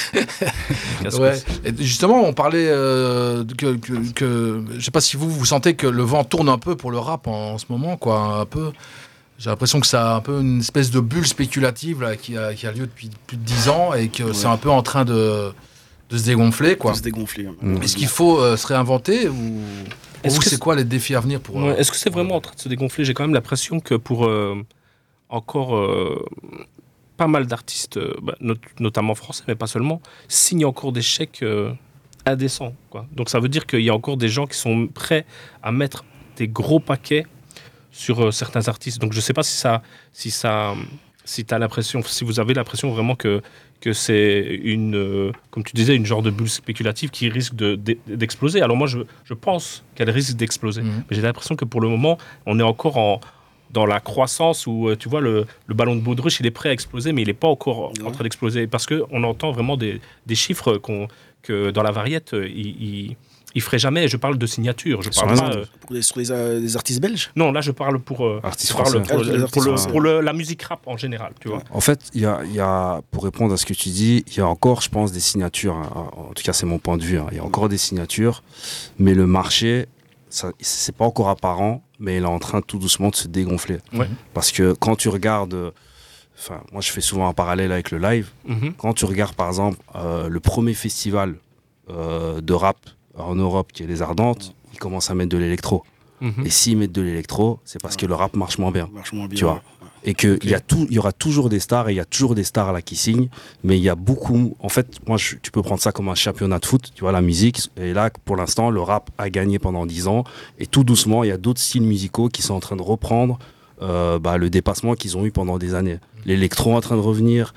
Ouais. Et justement, on parlait euh, que, que, que, je sais pas si vous vous sentez que le vent tourne un peu pour le rap en, en ce moment, quoi. Un peu. J'ai l'impression que ça a un peu une espèce de bulle spéculative là, qui, a, qui a lieu depuis plus de dix ans et que Ouais. c'est un peu en train de, de se dégonfler, quoi. De se dégonfler. hein. Mm. Est-ce qu'il faut euh, se réinventer ou pour Est-ce vous, que c'est c'est- quoi les défis à venir pour Ouais, euh, Est-ce que c'est vraiment en train de se dégonfler? J'ai quand même l'impression que pour euh, encore euh, pas mal d'artistes, euh, bah, not- notamment français, mais pas seulement, signent encore des chèques euh, indécents, quoi. Donc ça veut dire qu'il y a encore des gens qui sont prêts à mettre des gros paquets sur euh, certains artistes. Donc je sais pas si ça, si ça, si t'as l'impression, si vous avez l'impression vraiment que que c'est une, euh, comme tu disais, une genre de bulle spéculative qui risque de, de- d'exploser. Alors moi, je, je pense qu'elle risque d'exploser. Mhm. Mais j'ai l'impression que pour le moment, on est encore en, dans la croissance où, euh, tu vois, le, le ballon de baudruche, il est prêt à exploser, mais il n'est pas encore Ouais. en train d'exploser. Parce qu'on entend vraiment des, des chiffres qu'on, que dans la variette, euh, il, il, il ferait jamais. Je parle de signature. Je Sur parle un pas, an. euh, Pour les, sur les, euh, les artistes belges. non, là, je parle pour, euh, Artistes je parle français. pour, Ah, les le- artistes pour, le- français. pour le- la musique rap en général, tu vois. En fait, il y a, il y a, pour répondre à ce que tu dis, il y a encore, je pense, des signatures. hein. En tout cas, c'est mon point de vue. hein. Il y a encore des signatures, mais le marché, ça, c'est pas encore apparent, mais il est en train tout doucement de se dégonfler. Ouais. Parce que quand tu regardes, euh, enfin, moi, je fais souvent un parallèle avec le live. Mhm. Quand tu regardes, par exemple, euh, le premier festival euh, de rap en Europe, qui est les Ardentes, ils commencent à mettre de l'électro. Mhm. Et s'ils mettent de l'électro, c'est parce que le rap marche moins bien. Marche moins bien. Tu vois. Et qu'il Ok. y, a tout- il y aura toujours des stars et il y a toujours des stars là qui signent, mais il y a beaucoup. En fait, moi, je- tu peux prendre ça comme un championnat de foot, tu vois, la musique. Et là, pour l'instant, le rap a gagné pendant dix ans. Et tout doucement, il y a d'autres styles musicaux qui sont en train de reprendre euh, bah, le dépassement qu'ils ont eu pendant des années. L'électro est en train de revenir.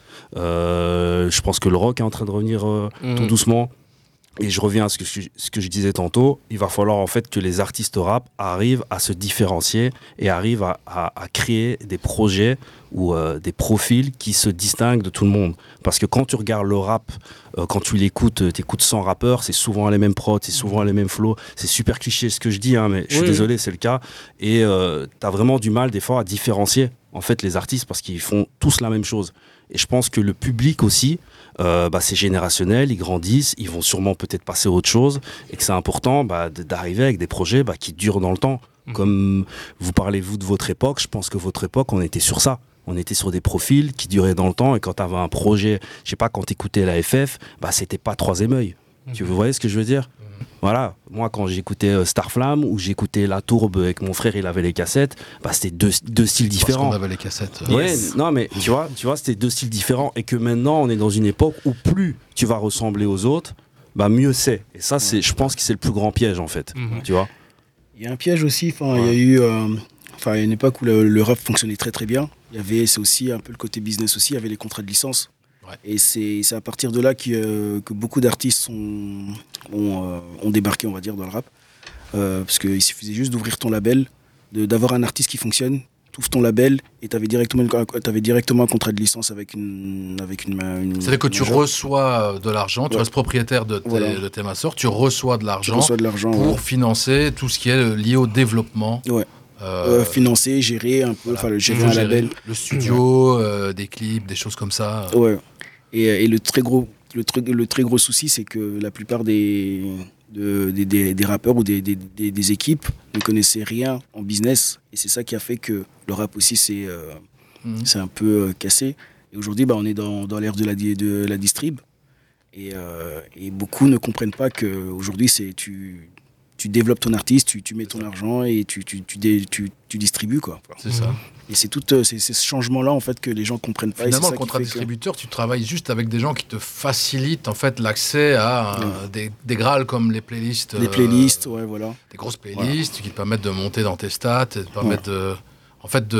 euh, je pense que le rock est en train de revenir euh, Mhm. tout doucement. Et je reviens à ce que, je, ce que je disais tantôt, il va falloir en fait que les artistes rap arrivent à se différencier et arrivent à, à- à créer des projets ou euh, des profils qui se distinguent de tout le monde. Parce que quand tu regardes le rap, euh, quand tu l'écoutes, tu écoutes cent rappeurs, c'est souvent les mêmes prods, c'est souvent les mêmes flows. C'est super cliché ce que je dis, hein, mais je suis Oui. désolé, c'est le cas. Et euh, tu as vraiment du mal des fois à différencier en fait les artistes parce qu'ils font tous la même chose. Et je pense que le public aussi, euh, bah, c'est générationnel, ils grandissent, ils vont sûrement peut-être passer à autre chose, et que c'est important bah, d- d'arriver avec des projets bah, qui durent dans le temps. Mhm. Comme vous parlez, vous, de votre époque, je pense que votre époque, on était sur ça. On était sur des profils qui duraient dans le temps, et quand tu avais un projet, je sais pas, quand tu écoutais la F F, bah, c'était pas troisième œil. Tu vous voyez ce que je veux dire? Voilà, moi quand j'écoutais euh, Starflame ou j'écoutais La Tourbe avec mon frère, il avait les cassettes, bah, c'était deux, deux styles Parce différents. qu'on avait les cassettes. euh, Ouais, Yes. non mais tu vois, tu vois, c'était deux styles différents et que maintenant on est dans une époque où plus tu vas ressembler aux autres, bah mieux c'est. Et ça, c'est, je pense que c'est le plus grand piège en fait. Mhm. Tu vois. Il y a un piège aussi. Enfin, il y a eu. euh, Enfin, il y a une époque où le, le rap fonctionnait très très bien. Il y avait, c'est aussi un peu le côté business aussi. Il y avait les contrats de licence. Ouais. Et c'est, c'est à partir de là qui, euh, que beaucoup d'artistes sont, ont, euh, ont débarqué, on va dire, dans le rap. Euh, parce qu'il suffisait juste d'ouvrir ton label, de, d'avoir un artiste qui fonctionne. Tu ouvres ton label et tu avais directement, une- t'avais directement un contrat de licence avec une. Avec une, une C'est-à-dire que tu major. reçois de l'argent, tu Ouais. restes propriétaire de tes, Voilà. de tes masseurs, tu reçois de Tu l'argent reçois de l'argent. pour ouais. financer tout ce qui est lié au développement. Ouais. Euh, Euh, financer, gérer un peu, voilà. enfin, le gérer Faut un gérer label. le studio, euh, des clips, des choses comme ça. Ouais. Et, et le très gros, le très, le très gros souci, c'est que la plupart des, de- des, des, des rappeurs ou des, des, des, des équipes ne connaissaient rien en business. Et c'est ça qui a fait que le rap aussi s'est euh, Mhm. c'est un peu euh, cassé. Et aujourd'hui, bah, on est dans, dans l'ère de la, di- de la distrib. Et, euh, et beaucoup ne comprennent pas qu'aujourd'hui, c'est tu, tu développes ton artiste, tu, tu mets ton argent et tu, tu, tu, dé- tu, tu distribues, quoi. C'est ça. Et c'est tout euh, c'est, c'est ce changement-là, en fait, que les gens ne comprennent pas. Et Finalement, c'est le ça qui contrat fait que- distributeur, tu travailles juste avec des gens qui te facilitent en fait l'accès à euh, Ouais. des, des grâles comme les playlists. Les euh, playlists, ouais, ouais, voilà. des grosses playlists qui te permettent de monter dans tes stats et te permettent de, en fait de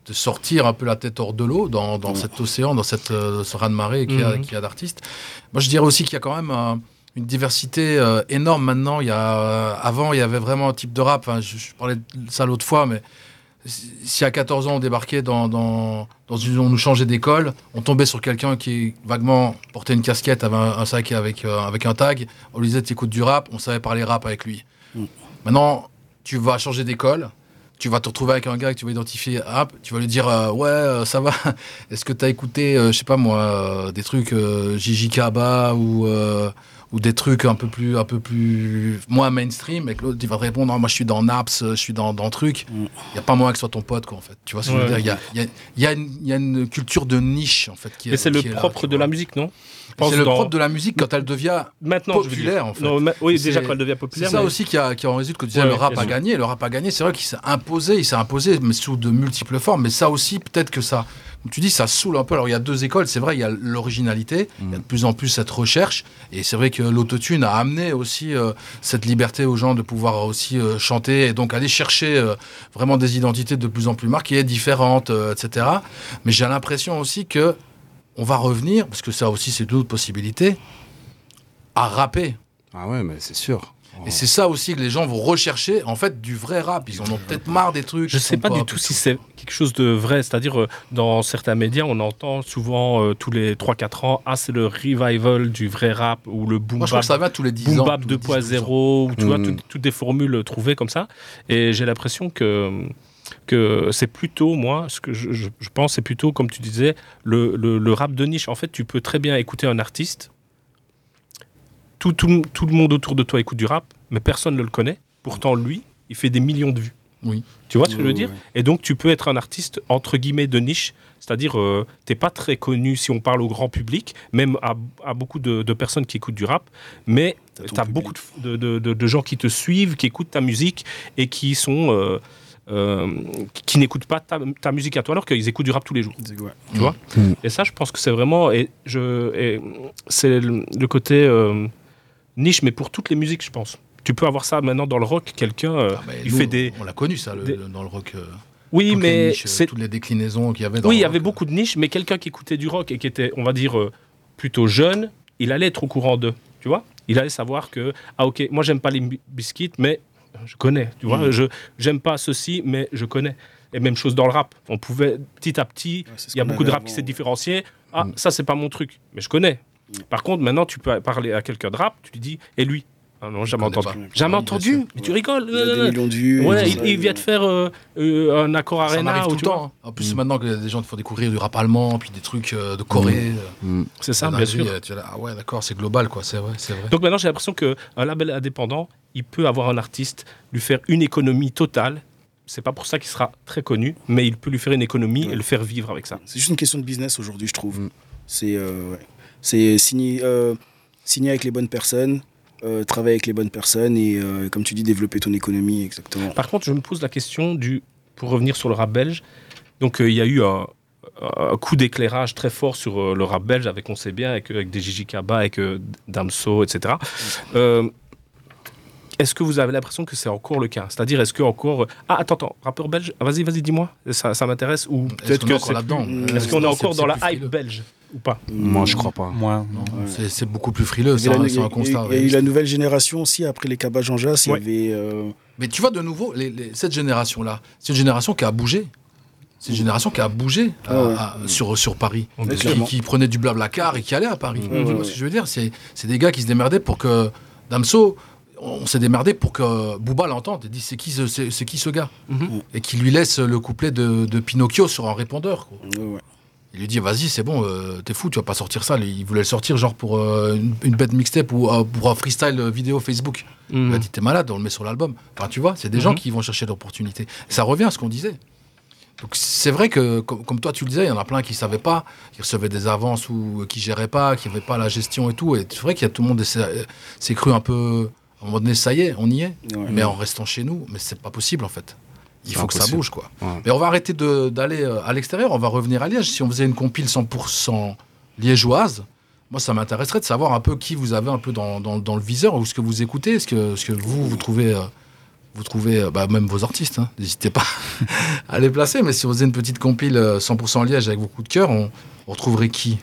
de sortir un peu la tête hors de l'eau dans, dans ouais. cet océan, dans cette, euh, ce raz-de-marée qu'il y a, mmh. qu'il y a d'artistes. Moi, je dirais aussi qu'il y a quand même euh, une diversité euh, énorme maintenant. Il y a, euh, avant, il y avait vraiment un type de rap. Hein, je, je parlais de ça l'autre fois, mais si à quatorze ans, on débarquait dans, dans, dans une... On nous changeait d'école, on tombait sur quelqu'un qui vaguement portait une casquette, avait un, un sac avec, euh, avec un tag, on lui disait « t'écoutes du rap », on savait parler rap avec lui. Mmh. Maintenant, tu vas changer d'école, tu vas te retrouver avec un gars que tu vas identifier rap, tu vas lui dire euh, « ouais, euh, ça va, est-ce que t'as écouté, euh, je sais pas moi, euh, des trucs euh, Gigi Kaba ou... Euh, ou des trucs un peu plus, un peu plus moins mainstream, et que l'autre il va te répondre non, moi je suis dans Naps, je suis dans dans truc. Il mm. y a pas moyen que ce soit ton pote quoi en fait. Tu vois ce que ouais. je veux dire. Il y a il y a il y a une il y a une culture de niche en fait qui est. Mais c'est qui le est propre là, de la musique, non? C'est le dans... propre de la musique quand elle devient maintenant populaire en fait. Non, mais, oui, déjà quand elle devient populaire. C'est ça mais... aussi qui a qui en résulte que tu disais ouais, le rap a gagné. Le rap a gagné. C'est vrai qu'il s'est imposé, il s'est imposé, mais sous de multiples formes. Mais ça aussi peut-être que ça. Comme tu dis, ça saoule un peu. Alors, il y a deux écoles. C'est vrai, il y a l'originalité. Mmh. Il y a de plus en plus cette recherche. Et c'est vrai que l'autotune a amené aussi euh, cette liberté aux gens de pouvoir aussi euh, chanter et donc aller chercher euh, vraiment des identités de plus en plus marquées, différentes, euh, et cetera. Mais j'ai l'impression aussi que on va revenir, parce que ça aussi, c'est d'autres possibilités, à rapper. Ah ouais, mais c'est sûr. Et c'est ça aussi que les gens vont rechercher, en fait, du vrai rap. Ils en ont peut-être marre des trucs. Je ne sais pas, pas du tout si c'est quelque chose de vrai. C'est-à-dire, euh, dans certains médias, on entend souvent, euh, tous les trois quatre ans, ah, c'est le revival du vrai rap, ou le boom Moi, je crois que ça va tous les dix boom ans. Bap deux point zéro, ou tu mmh. vois, toutes tout des formules trouvées comme ça. Et j'ai l'impression que... que c'est plutôt, moi, ce que je, je, je pense, c'est plutôt, comme tu disais, le, le, le rap de niche. En fait, tu peux très bien écouter un artiste, tout, tout, tout le monde autour de toi écoute du rap, mais personne ne le connaît. Pourtant, lui, il fait des millions de vues. Oui. Tu vois ce que oui, je veux dire ? oui. Et donc, tu peux être un artiste, entre guillemets, de niche, c'est-à-dire, euh, t'es pas très connu si on parle au grand public, même à, à beaucoup de, de personnes qui écoutent du rap, mais tu as beaucoup de, de, de, de gens qui te suivent, qui écoutent ta musique et qui sont... Euh, Euh, qui n'écoutent pas ta, ta musique à toi alors qu'ils écoutent du rap tous les jours. Ouais. Tu vois mmh. Et ça, je pense que c'est vraiment... Et je, et c'est le, le côté euh, niche, mais pour toutes les musiques, je pense. Tu peux avoir ça maintenant dans le rock, quelqu'un... Euh, ah il nous, fait des... On l'a connu, ça, le, des... le, dans le rock. Euh, oui, mais... Niches, c'est... toutes les déclinaisons qu'il y avait dans Oui, le il y rock. avait beaucoup de niches, mais quelqu'un qui écoutait du rock et qui était, on va dire, euh, plutôt jeune, il allait être au courant d'eux, tu vois ? Il allait savoir que, ah ok, moi j'aime pas les biscuits, mais... je connais, tu vois, mmh. je j'aime pas ceci, mais je connais. Et même chose dans le rap. On pouvait, petit à petit, il ouais, y a beaucoup de rap avant. Qui s'est différencié. Ah, mmh. ça, c'est pas mon truc, mais je connais. Mmh. Par contre, maintenant, tu peux parler à quelqu'un de rap, tu lui dis, et lui ? Ah non, jamais entendu. Pas. Jamais entendu. Mais ouais. Tu rigoles. Il y a des millions de vues. Ouais, il, il vient de faire euh, euh, un accord ça arena. Ça tout le temps. Hein. En plus, mmh. maintenant que des gens te font découvrir du rap allemand, puis des trucs euh, de Corée. Mmh. C'est ça, bien sûr. Tu là, ah ouais, d'accord, c'est global, quoi. C'est vrai, c'est vrai. Donc maintenant, j'ai l'impression qu'un label indépendant, il peut avoir un artiste, lui faire une économie totale. C'est pas pour ça qu'il sera très connu, mais il peut lui faire une économie ouais. et le faire vivre avec ça. C'est juste une question de business aujourd'hui, je trouve. Mmh. C'est, euh, ouais. c'est signer, euh, signer avec les bonnes personnes. Euh, travailler avec les bonnes personnes et, euh, comme tu dis, développer ton économie, exactement. Par contre, je me pose la question, du, pour revenir sur le rap belge, donc il euh, y a eu un, un coup d'éclairage très fort sur euh, le rap belge, avec, on sait bien, avec, avec des Gigi Kaba, avec euh, Damso, et cetera. Euh, est-ce que vous avez l'impression que c'est encore le cas ? C'est-à-dire, est-ce que encore... Ah, attends, attends, rappeur belge, vas-y, vas-y, dis-moi, ça, ça m'intéresse, ou peut-être est-ce que c'est... là-dedans Plus... Est-ce qu'on est encore dans la hype belge ou pas ? Moi, je crois pas. Moi, non. Ouais. C'est, c'est beaucoup plus frileux, c'est la, un, c'est un constat. Il y a eu la nouvelle génération aussi, après les Kaba Jean Jas, ouais. il y avait... Euh... Mais tu vois, de nouveau, les, les, cette génération-là, c'est une génération qui a bougé. C'est une génération qui a bougé à, ah ouais. à, sur, sur Paris, ouais, qui, qui prenait du blablacar et qui allait à Paris. Ouais, tu vois ouais. ce que je veux dire ? C'est, c'est des gars qui se démerdaient pour que Damso... On s'est démerdé pour que Booba l'entende et dise c'est qui ce, c'est, c'est qui ce gars mm-hmm. et qu'il lui laisse le couplet de, de Pinocchio sur un répondeur. Quoi. Ouais, ouais. Il lui dit vas-y c'est bon, euh, t'es fou, tu vas pas sortir ça. Il voulait le sortir genre pour euh, une, une bête mixtape ou euh, pour un freestyle vidéo Facebook. Mm-hmm. Il a dit t'es malade, on le met sur l'album. Enfin tu vois, c'est des mm-hmm. gens qui vont chercher l'opportunité. Et ça revient à ce qu'on disait. Donc c'est vrai que comme, comme toi tu le disais, il y en a plein qui savaient pas, qui recevaient des avances ou qui géraient pas, qui n'avaient pas la gestion et tout. Et c'est vrai qu'il y a tout le monde s'est, s'est cru un peu... À un moment donné, ça y est, on y est, ouais, mais ouais. en restant chez nous, mais c'est pas possible en fait. Il c'est faut impossible. Que ça bouge quoi. Ouais. Mais on va arrêter de, d'aller à l'extérieur, on va revenir à Liège. Si on faisait une compile cent pour cent liégeoise, moi ça m'intéresserait de savoir un peu qui vous avez un peu dans, dans, dans le viseur, ou ce que vous écoutez, ce que, ce que vous, vous trouvez euh, vous trouvez, bah, même vos artistes, hein, n'hésitez pas à les placer. Mais si on faisait une petite compile cent pour cent Liège avec vos coups de cœur, on, on retrouverait qui?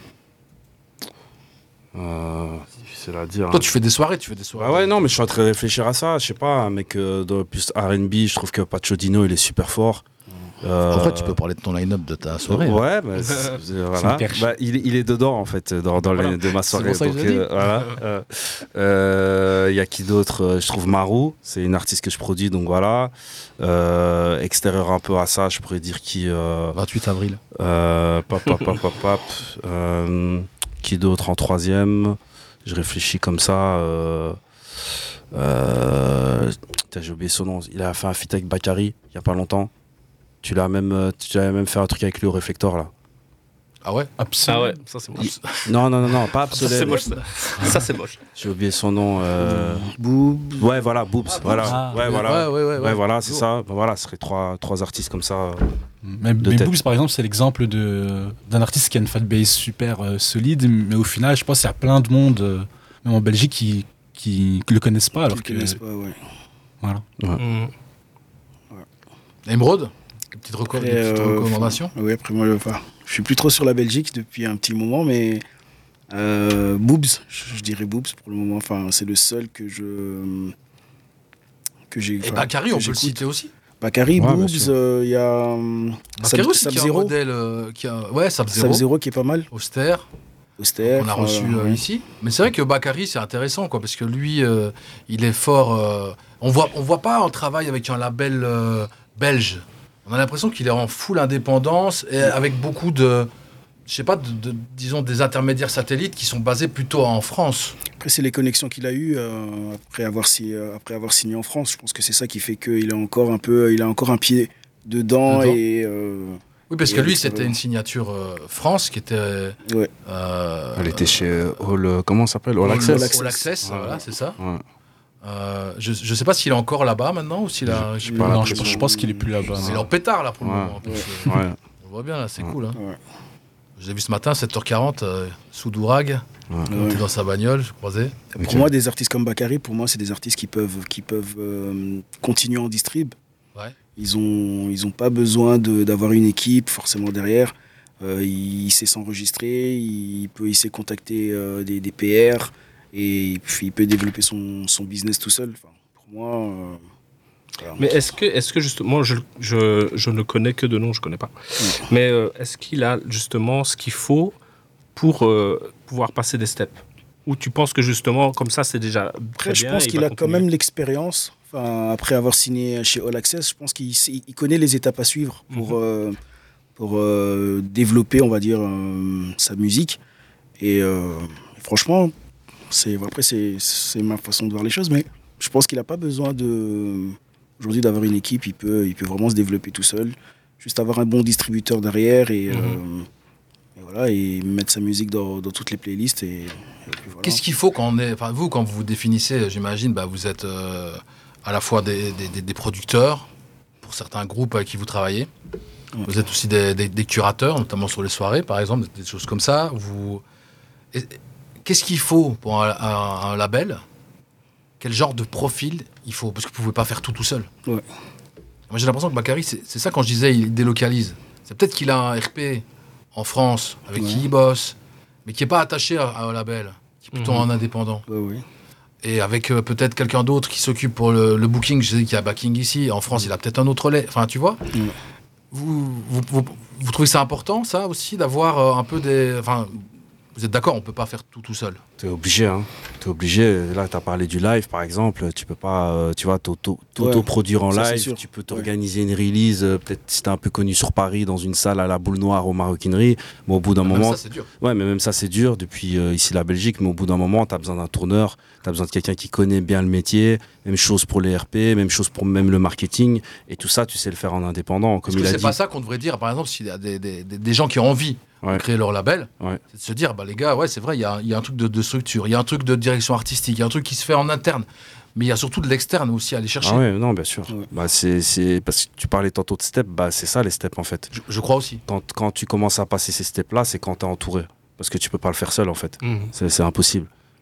Euh, c'est difficile à dire. Toi, hein. tu fais des soirées, tu fais des soirées. Ah ouais, non, mais je suis en train de réfléchir à ça. Je sais pas, un mec euh, de plus R and B, je trouve que Pacho Dino, il est super fort. Euh, Après, tu peux parler de ton line-up de ta soirée. Ouais, bah, c'est, c'est, voilà. bah, il, il est dedans en fait, dans, dans Voilà. les, de ma soirée. C'est pour ça que Donc, je l'ai euh, voilà. Euh, euh, Il y a qui d'autre? Je trouve Marou, c'est une artiste que je produis, donc voilà. Euh, extérieur un peu à ça, je pourrais dire qui. Euh, vingt-huit avril. euh, pap, pap, pap, pap, pap. Euh, qui d'autre en troisième? Je réfléchis comme ça. Euh, euh, putain, j'ai oublié son nom. Il a fait un feat avec Bakary il y a pas longtemps. Tu l'as même, tu l'as même fait un truc avec lui au Réflector là. Ah ouais? Ah ouais, ça c'est moche. Non, non, non, non, pas Ça Absolel. c'est moche. Ça, ça c'est moche. J'ai oublié son nom. Euh... Boobs. Ouais, voilà, Boobs. voilà. Ah, ouais, voilà. Ouais, ouais, ouais, Ouais, ouais. voilà, c'est ça. Ben voilà, ce serait trois, trois artistes comme ça. Mais, De mais tête. Boobs, par exemple, c'est l'exemple de, d'un artiste qui a une fanbase super euh, solide, mais au final, je pense qu'il y a plein de monde, euh, même en Belgique, qui qui le connaissent pas. Alors Ils que, connaissent pas, ouais. voilà. Mm. Émeraude? Des petites, reco- Après, des petites euh, recommandations? Oui, après moi, enfin, je suis plus trop sur la Belgique depuis un petit moment, mais euh, Boobs, je, je dirais Boobs pour le moment. Enfin, c'est le seul que je que j'ai. Et enfin, Bakary, que on peut le j'écoute. citer aussi. Bakary, Ouais, bien Boobs, sûr. euh, il y a hum, Bakary Sub- aussi, qui a un Sub-Zero, modèle euh, qui a... Ouais, Sub-Zero, Sub-Zero qui est pas mal. Austère, Austère. qu'on a enfin, reçu euh, ouais. ici. Mais c'est vrai que Bakary, c'est intéressant, quoi, parce que lui, euh, il est fort... euh, on voit, on voit pas un travail avec un label euh, belge. On a l'impression qu'il est en full indépendance et avec beaucoup de... Je sais pas, de, de- disons des intermédiaires satellites qui sont basés plutôt en France. Après, c'est les connexions qu'il a eues euh, après, avoir si- euh, après avoir signé en France. Je pense que c'est ça qui fait qu'il a encore un peu, il a encore un pied dedans. Dedans. Et, euh, Oui, parce Et que lui, avec, c'était euh, une signature euh, France qui était... ouais. euh, Elle était chez All, euh, comment ça s'appelle? All All Access. Access, All Access, Ouais. voilà, c'est ça. Ouais. Euh, je ne sais pas s'il est encore là-bas maintenant ou s'il a... je sais Je- pas, non, là, je, je- je pense qu'il est plus là-bas. C'est non. leur pétard là pour le Ouais. moment. parce que- Ouais. On le voit bien là, c'est Ouais. cool. Hein. Ouais. Je l'ai vu ce matin, sept heures quarante, euh, sous Dourag. Ouais. Il était dans sa bagnole, je croisais. Pour Ok. moi, des artistes comme Bakary, pour moi, c'est des artistes qui peuvent, qui peuvent euh, continuer en distrib. Ouais. Ils n'ont ils ont pas besoin de- d'avoir une équipe forcément derrière. Euh, il, il sait s'enregistrer, il, peut, il sait contacter euh, des, des P R et puis il peut développer son, son business tout seul. Enfin, pour moi, euh, voilà. Mais est-ce que, est-ce que justement, je, je, je ne connais que de nom, je ne connais pas. Mais euh, est-ce qu'il a justement ce qu'il faut pour euh, pouvoir passer des steps? Ou tu penses que justement, comme ça, c'est déjà très Après, je bien pense et il qu'il va a quand continuer? même l'expérience. Enfin, après avoir signé chez All Access, je pense qu'il sait- il connaît les étapes à suivre pour, Mhm. euh, pour euh, développer, on va dire, euh, sa musique. Et euh, franchement, c'est après c'est c'est ma façon de voir les choses, mais je pense qu'il n'a pas besoin de aujourd'hui d'avoir une équipe. Il peut il peut vraiment se développer tout seul. Juste avoir un bon distributeur derrière et, Mhm. euh, et voilà et mettre sa musique dans, dans toutes les playlists et, et puis voilà. Qu'est-ce qu'il faut quand on est. Enfin, vous, quand vous vous définissez, j'imagine, bah, vous êtes euh, à la fois des, des- des- des producteurs pour certains groupes avec qui vous travaillez. Ouais. Vous êtes aussi des, des- des curateurs, notamment sur les soirées, par exemple, des choses comme ça. Vous... et- Qu'est-ce qu'il faut pour un, un- un label? Quel genre de profil il faut? Parce que vous ne pouvez pas faire tout tout seul. Ouais. Moi, j'ai l'impression que Bakary, c'est c'est ça quand je disais, il délocalise. C'est peut-être qu'il a un R P en France avec Ouais. qui il bosse, mais qui n'est pas attaché à, à un label, qui est plutôt Mhm. en indépendant. Ouais, ouais. Et avec euh, peut-être quelqu'un d'autre qui s'occupe pour le, le booking. Je sais qu'il y a Backing ici. En France, il a peut-être un autre relais. Enfin, tu vois. Mm. Vous, vous, vous, vous trouvez ça important, ça aussi, d'avoir euh, un peu des. Enfin, vous êtes d'accord, on peut pas faire tout tout seul. T'es obligé, hein. T'es obligé. Là, t'as parlé du live, par exemple. Tu peux pas, euh, tu vois, t'auto- t'auto-produire en Ça, c'est live. sûr. Tu peux t'organiser une release. euh, Peut-être si t'es un peu connu sur Paris, dans une salle à la boule noire aux maroquineries. Mais au bout d'un Même moment, ça, c'est dur. ouais, mais même ça, c'est dur depuis euh, ici la Belgique. Mais au bout d'un moment, t'as besoin d'un tourneur. T'as besoin de quelqu'un qui connaît bien le métier. Même chose pour les R P, même chose pour même le marketing. Et tout ça, tu sais le faire en indépendant, comme Est-ce que il a c'est dit. pas ça qu'on devrait dire, par exemple, s'il y a des, des, des- des gens qui ont envie Ouais. de créer leur label, Ouais. c'est de se dire, bah les gars, ouais, c'est vrai, il y a, il y a un truc de, de structure, il y a un truc de direction artistique, il y a un truc qui se fait en interne, mais il y a surtout de l'externe aussi à aller chercher. Ah ouais, non, bien sûr. Ouais. Bah, c'est, c'est parce que tu parlais tantôt de steps. Bah, c'est ça les steps en fait. Je, je crois aussi. Quand, quand tu commences à passer ces steps-là, c'est quand tu es entouré. Parce que tu peux pas le faire seul, en fait. Mhm. C'est, c'est impossible.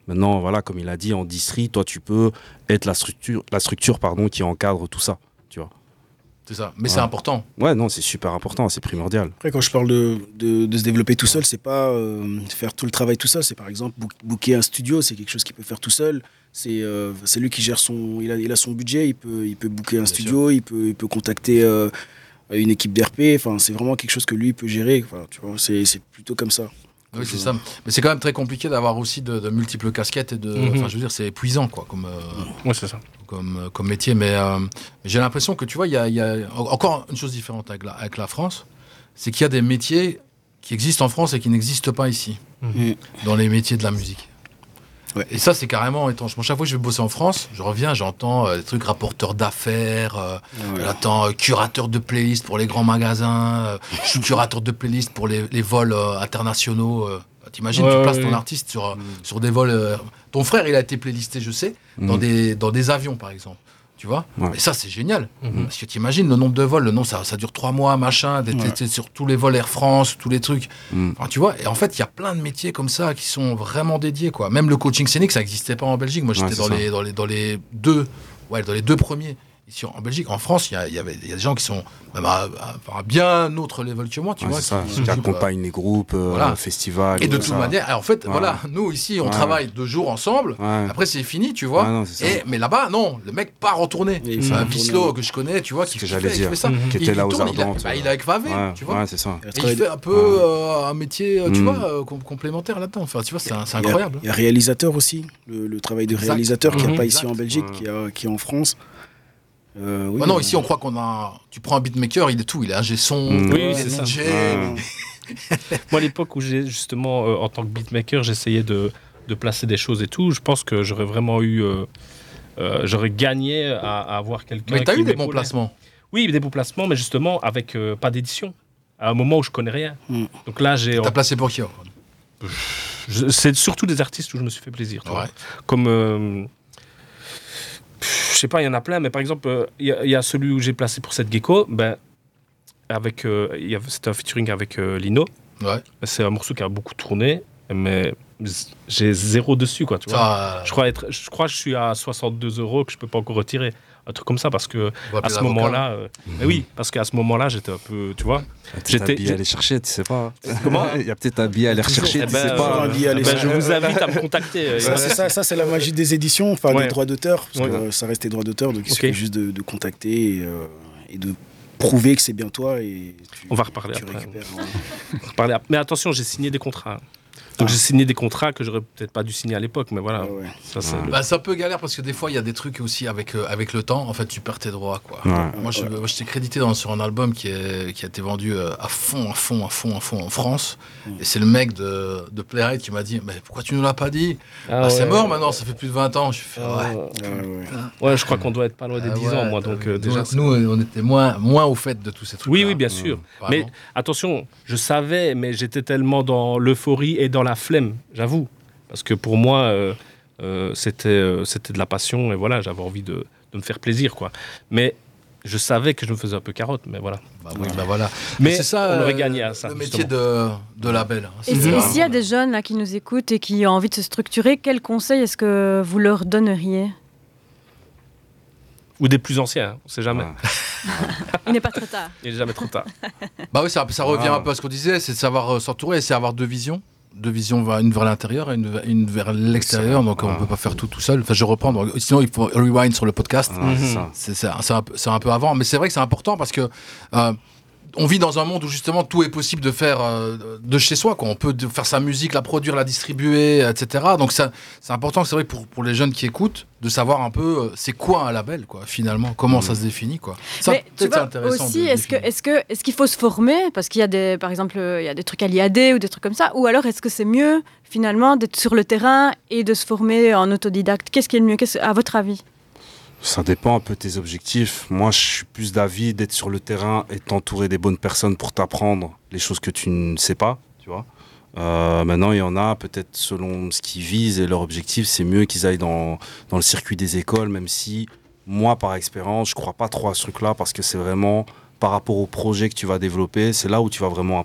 Maintenant, voilà, comme il a dit, en distri, toi, tu peux être la structure, la structure pardon, qui encadre tout ça, tu vois. C'est ça. Mais Ouais. c'est important. Ouais, non, c'est super important, c'est primordial. Après, quand je parle de, de, de se développer tout seul, c'est pas euh, faire tout le travail tout seul. C'est par exemple book- booker un studio, c'est quelque chose qu'il peut faire tout seul. C'est euh, c'est lui qui gère son. Il a, il a son budget, il peut, il peut booker un Bien studio, il peut, il peut contacter euh, une équipe d'R P. Enfin, c'est vraiment quelque chose que lui peut gérer. Enfin, tu vois, c'est c'est plutôt comme ça. Oui, c'est ça. Mais c'est quand même très compliqué d'avoir aussi de, de multiples casquettes et de. Mhm. Enfin, je veux dire, c'est épuisant, quoi, comme, euh, Ouais, c'est ça. comme, euh, comme métier. Mais euh, j'ai l'impression que, tu vois, il y a, il y a encore une chose différente avec la, avec la France, c'est qu'il y a des métiers qui existent en France et qui n'existent pas ici, Mhm. dans les métiers de la musique. Ouais. Et ça, c'est carrément étrange. Moi, chaque fois que je vais bosser en France, je reviens, j'entends euh, des trucs rapporteurs d'affaires, euh, Ouais. j'attends euh, curateur de playlist pour les grands magasins, euh, je suis curateur de playlist pour les, les vols euh, internationaux. euh. T'imagines, Ouais, tu ouais, places ouais. ton artiste sur, euh, sur des vols. euh, Ton frère, il a été playlisté, je sais, dans, Mhm. des, dans des avions, par exemple. Tu vois. Ouais. Et ça, c'est génial. Mhm. Parce que t'imagines le nombre de vols, le nom, ça, ça dure trois mois, machin, d'être Ouais. d'être sur tous les vols Air France, tous les trucs. Mm. Enfin, tu vois, et en fait, il y a plein de métiers comme ça qui sont vraiment dédiés, quoi. Même le coaching scénique, ça n'existait pas en Belgique. Moi, j'étais Ouais, c'est dans, ça. les, dans, les, dans les deux, ouais, dans les deux premiers ici en Belgique. En France, il y a, il y avait, il y a des gens qui sont même à, à- à bien autre level que moi, tu Ouais, vois. c'est ça, qui qui s'occupent, accompagne les groupes, euh, voilà. festivals. et de tout toute ça. manière, en fait, Ouais. voilà, nous ici, on Ouais. travaille deux jours ensemble. Ouais. Après, c'est fini, tu vois. Ouais, non, c'est ça. Et, mais là-bas, non, le mec part en tournée. Et il C'est part un en tournée, Vislo ouais. que je connais, tu vois, qui, que qui j'allais fait, qui dire. fait ça. Mhm. Qui Il- était il là aux tourne, il a- Ardentes. bah, euh. il a avec Vavé, Ouais, tu vois. ouais, c'est ça. Et il travaille- fait un peu Ouais. euh, un métier, euh, tu Mm. vois, euh, com- complémentaire là-dedans. Enfin, tu vois, c'est un- c'est Il y a- incroyable. Il y a réalisateur aussi, le, le travail de Exact. réalisateur qu'il n'y a Mhm. pas ici en Exact. Belgique, Ouais. qui, a- qui est en France. Euh, oui, Bah non, euh, ici, on croit qu'on a. Tu prends un beatmaker, il est tout. Il est ingé son, Mm. Oui, il est c'est ça. D J. Ouais. Moi, à l'époque où j'ai justement, euh, en tant que beatmaker, j'essayais de, de placer des choses et tout, je pense que j'aurais vraiment eu. euh, euh, j'aurais gagné à, à avoir quelqu'un. Mais t'as qui eu des bons m'épaulait. placements. Oui, des bons placements, mais justement avec euh, pas d'édition. À un moment où je connais rien. Mm. Donc là, j'ai. T'as placé pour qui alors je- C'est surtout des artistes où je me suis fait plaisir. tu vois. Ouais. Comme. euh, pff, je sais pas, il y en a plein, mais par exemple, euh, il y, a- il y a celui où j'ai placé pour cette gecko. Ben, avec, euh, il y avait- c'était un featuring avec euh, Lino. Ouais. C'est un morceau qui a beaucoup tourné, mais z- j'ai zéro dessus, quoi. Tu vois. Ça, Je crois, être, je crois que je suis à soixante-deux euros que je peux pas encore retirer. Un truc comme ça, parce que on va à appeler ce l'avocat. moment-là. euh, mais oui, parce qu'à ce moment-là, j'étais un peu. Tu vois. Peut-être J'étais- un billet à aller chercher, tu sais pas. Comment Il y a peut-être un billet à aller rechercher, Eh tu ben, sais euh, pas. un billet à eh aller ben, je chercher. vous invite à me contacter. euh, Ça, c'est ça, ça c'est la magie des éditions, enfin Ouais. des droits d'auteur, parce que Ouais. euh, ça reste des droits d'auteur, donc il Ok. suffit juste de, de contacter et, euh, et de prouver que c'est bien toi et tu, On va reparler tu après. récupères. hein. Parler à- Mais attention, j'ai signé des contrats. Donc Ah. j'ai signé des contrats que j'aurais peut-être pas dû signer à l'époque, mais voilà. Ah ouais. Ça, c'est Ouais. le- Bah, c'est un peu galère parce que des fois, il y a des trucs aussi avec, euh, avec le temps. En fait, tu perds tes droits, quoi. Ouais. Moi, je, moi, j'étais crédité dans, sur un album qui, est, qui a été vendu euh, à fond, à fond, à fond, à fond en France. Et c'est le mec de, de Playrate qui m'a dit mais pourquoi tu nous l'as pas dit Ah Bah, C'est ouais. mort maintenant, ça fait plus de vingt ans. Je fais, Ah ouais. ouais. Ah ouais. Ouais, je crois qu'on doit être pas loin des Ah dix ouais, ans, moi. t'as Donc vu. euh, déjà. nous, c'est- nous, on était moins, moins au fait de tous ces trucs. Oui, oui, bien sûr. Vraiment. Mais attention, je savais, mais j'étais tellement dans l'euphorie et dans la flemme, j'avoue. Parce que pour moi, euh, euh, c'était euh, c'était de la passion et voilà, j'avais envie de, de me faire plaisir, quoi. Mais je savais que je me faisais un peu carotte, mais voilà. Bah oui, bah voilà. Mais c'est ça, on aurait euh, gagné à ça. le métier justement. de, de label. hein. Et C'est si- et ça. s'il y a des jeunes là, qui nous écoutent et qui ont envie de se structurer, quels conseils est-ce que vous leur donneriez? Ou des plus anciens, on sait jamais. Ouais. Il n'est pas trop tard. Il n'est jamais trop tard. Bah oui, ça, ça revient Ah. un peu à ce qu'on disait, c'est de savoir euh, s'entourer, c'est avoir deux visions. Deux visions, vers- une vers l'intérieur et une, une vers l'extérieur, donc on Ah. ne peut pas faire tout tout seul. Enfin, je reprends, donc, sinon il faut rewind sur le podcast. Ah, c'est Mhm. ça. C'est c'est un, c'est un peu- c'est un peu avant, mais c'est vrai que c'est important parce que euh, on vit dans un monde où justement tout est possible de faire euh, de chez soi. Quoi. On peut de- faire sa musique, la produire, la distribuer, et cetera. Donc ça, c'est important, c'est vrai pour, pour les jeunes qui écoutent, de savoir un peu euh, c'est quoi un label, quoi, finalement, comment ça se définit. Quoi. Ça, Mais tu peut-être, c'est vois, intéressant aussi, de est-ce que, définir. est-ce que, est-ce qu'il faut se former parce qu'il y a des, par exemple, euh, il y a des trucs à l'I A D ou des trucs comme ça, ou alors est-ce que c'est mieux finalement d'être sur le terrain et de se former en autodidacte? Qu'est-ce qui est le mieux, Qu'est-ce- à votre avis? Ça dépend un peu de tes objectifs. Moi, je suis plus d'avis d'être sur le terrain et de t'entourer des bonnes personnes pour t'apprendre les choses que tu ne sais pas, tu vois. Euh, maintenant, il y en a, peut-être selon ce qu'ils visent et leur objectif, c'est mieux qu'ils aillent dans, dans le circuit des écoles, même si, moi, par expérience, je crois pas trop à ce truc-là, parce que c'est vraiment, par rapport au projet que tu vas développer, c'est là où tu vas vraiment apprendre.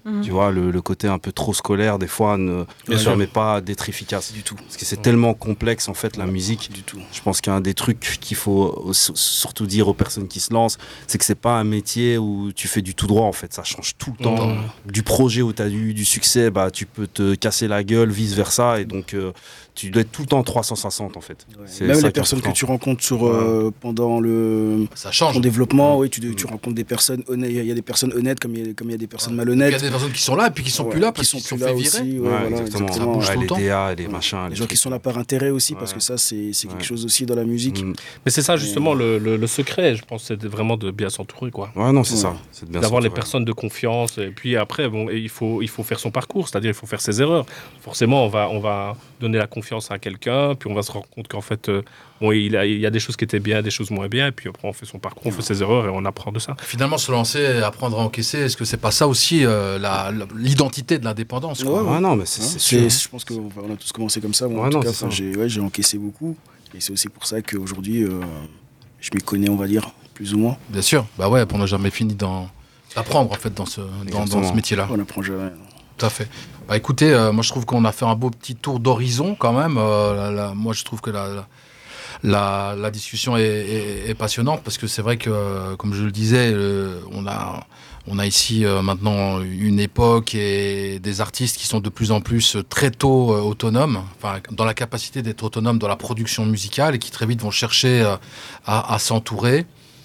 Mmh. Tu vois, le, le côté un peu trop scolaire, des fois, ne Bien permet pas d'être efficace. Du tout. Parce que c'est ouais. tellement complexe, en fait, la ouais, musique. Du tout. Je pense qu'un des trucs qu'il faut surtout dire aux personnes qui se lancent, c'est que c'est pas un métier où tu fais du tout droit, en fait. Ça change tout le temps. Mmh. Du projet où tu as eu du succès, bah, tu peux te casser la gueule, vice-versa. Et donc, euh, tu dois être tout le temps trois cent soixante, en fait. Ouais. Même les personnes que tu rencontres sur, euh, ouais. pendant le, ça change. ton développement, ouais. oui, tu, tu rencontres des personnes honnêtes. Il y a des personnes honnêtes comme il y a, comme il y a des personnes ouais. malhonnêtes. Il y a des personnes qui sont là et puis qui sont ouais. plus là parce qui qu'ils sont, sont sont fait virer. aussi. Ouais, ouais, voilà, exactement. exactement. Ça bouge ouais, tout les le temps. D A, les machins. Les les gens trucs. qui sont là par intérêt aussi, ouais. parce que ça, c'est, c'est quelque ouais. chose aussi dans la musique. Mmh. Mais c'est ça, justement, le, le, le secret, je pense, c'est vraiment de bien s'entourer, quoi. Ouais, non, c'est ouais. ça. C'est de bien d'avoir s'entourer. les personnes de confiance. Et puis après, bon, il faut, il faut faire son parcours, c'est-à-dire il faut faire ses erreurs. Forcément, on va, on va donner la confiance à quelqu'un, puis on va se rendre compte qu'en fait, euh, bon, il, a, il y a des choses qui étaient bien, des choses moins bien, et puis après, on fait son parcours, on fait ses erreurs et on apprend de ça. Finalement, se lancer, apprendre à encaisser, est-ce que c'est pas ça aussi euh, la, la, l'identité de l'indépendance, quoi? Ouais, ouais, non, mais c'est, Hein, c'est c'est, sûr. je pense qu'on a tous commencé comme ça. Moi, Ouais, en tout non, cas, c'est ça. j'ai, ouais, j'ai encaissé beaucoup. Et c'est aussi pour ça qu'aujourd'hui, euh, je m'y connais, on va dire, plus ou moins. Bien sûr, bah ouais, pour ne jamais fini dans, d'apprendre en fait dans ce, dans, dans ce métier-là. On n'apprend jamais. Tout à fait. Bah écoutez, euh, moi je trouve qu'on a fait un beau petit tour d'horizon quand même. Euh, la, la, moi je trouve que la, la, la, la discussion est, est, est passionnante parce que c'est vrai que, euh, comme je le disais, euh, on a... On a ici euh, maintenant une époque et des artistes qui sont de plus en plus euh, très tôt euh, autonomes, enfin, dans la capacité d'être autonomes dans la production musicale et qui très vite vont chercher euh, à, à s'entourer.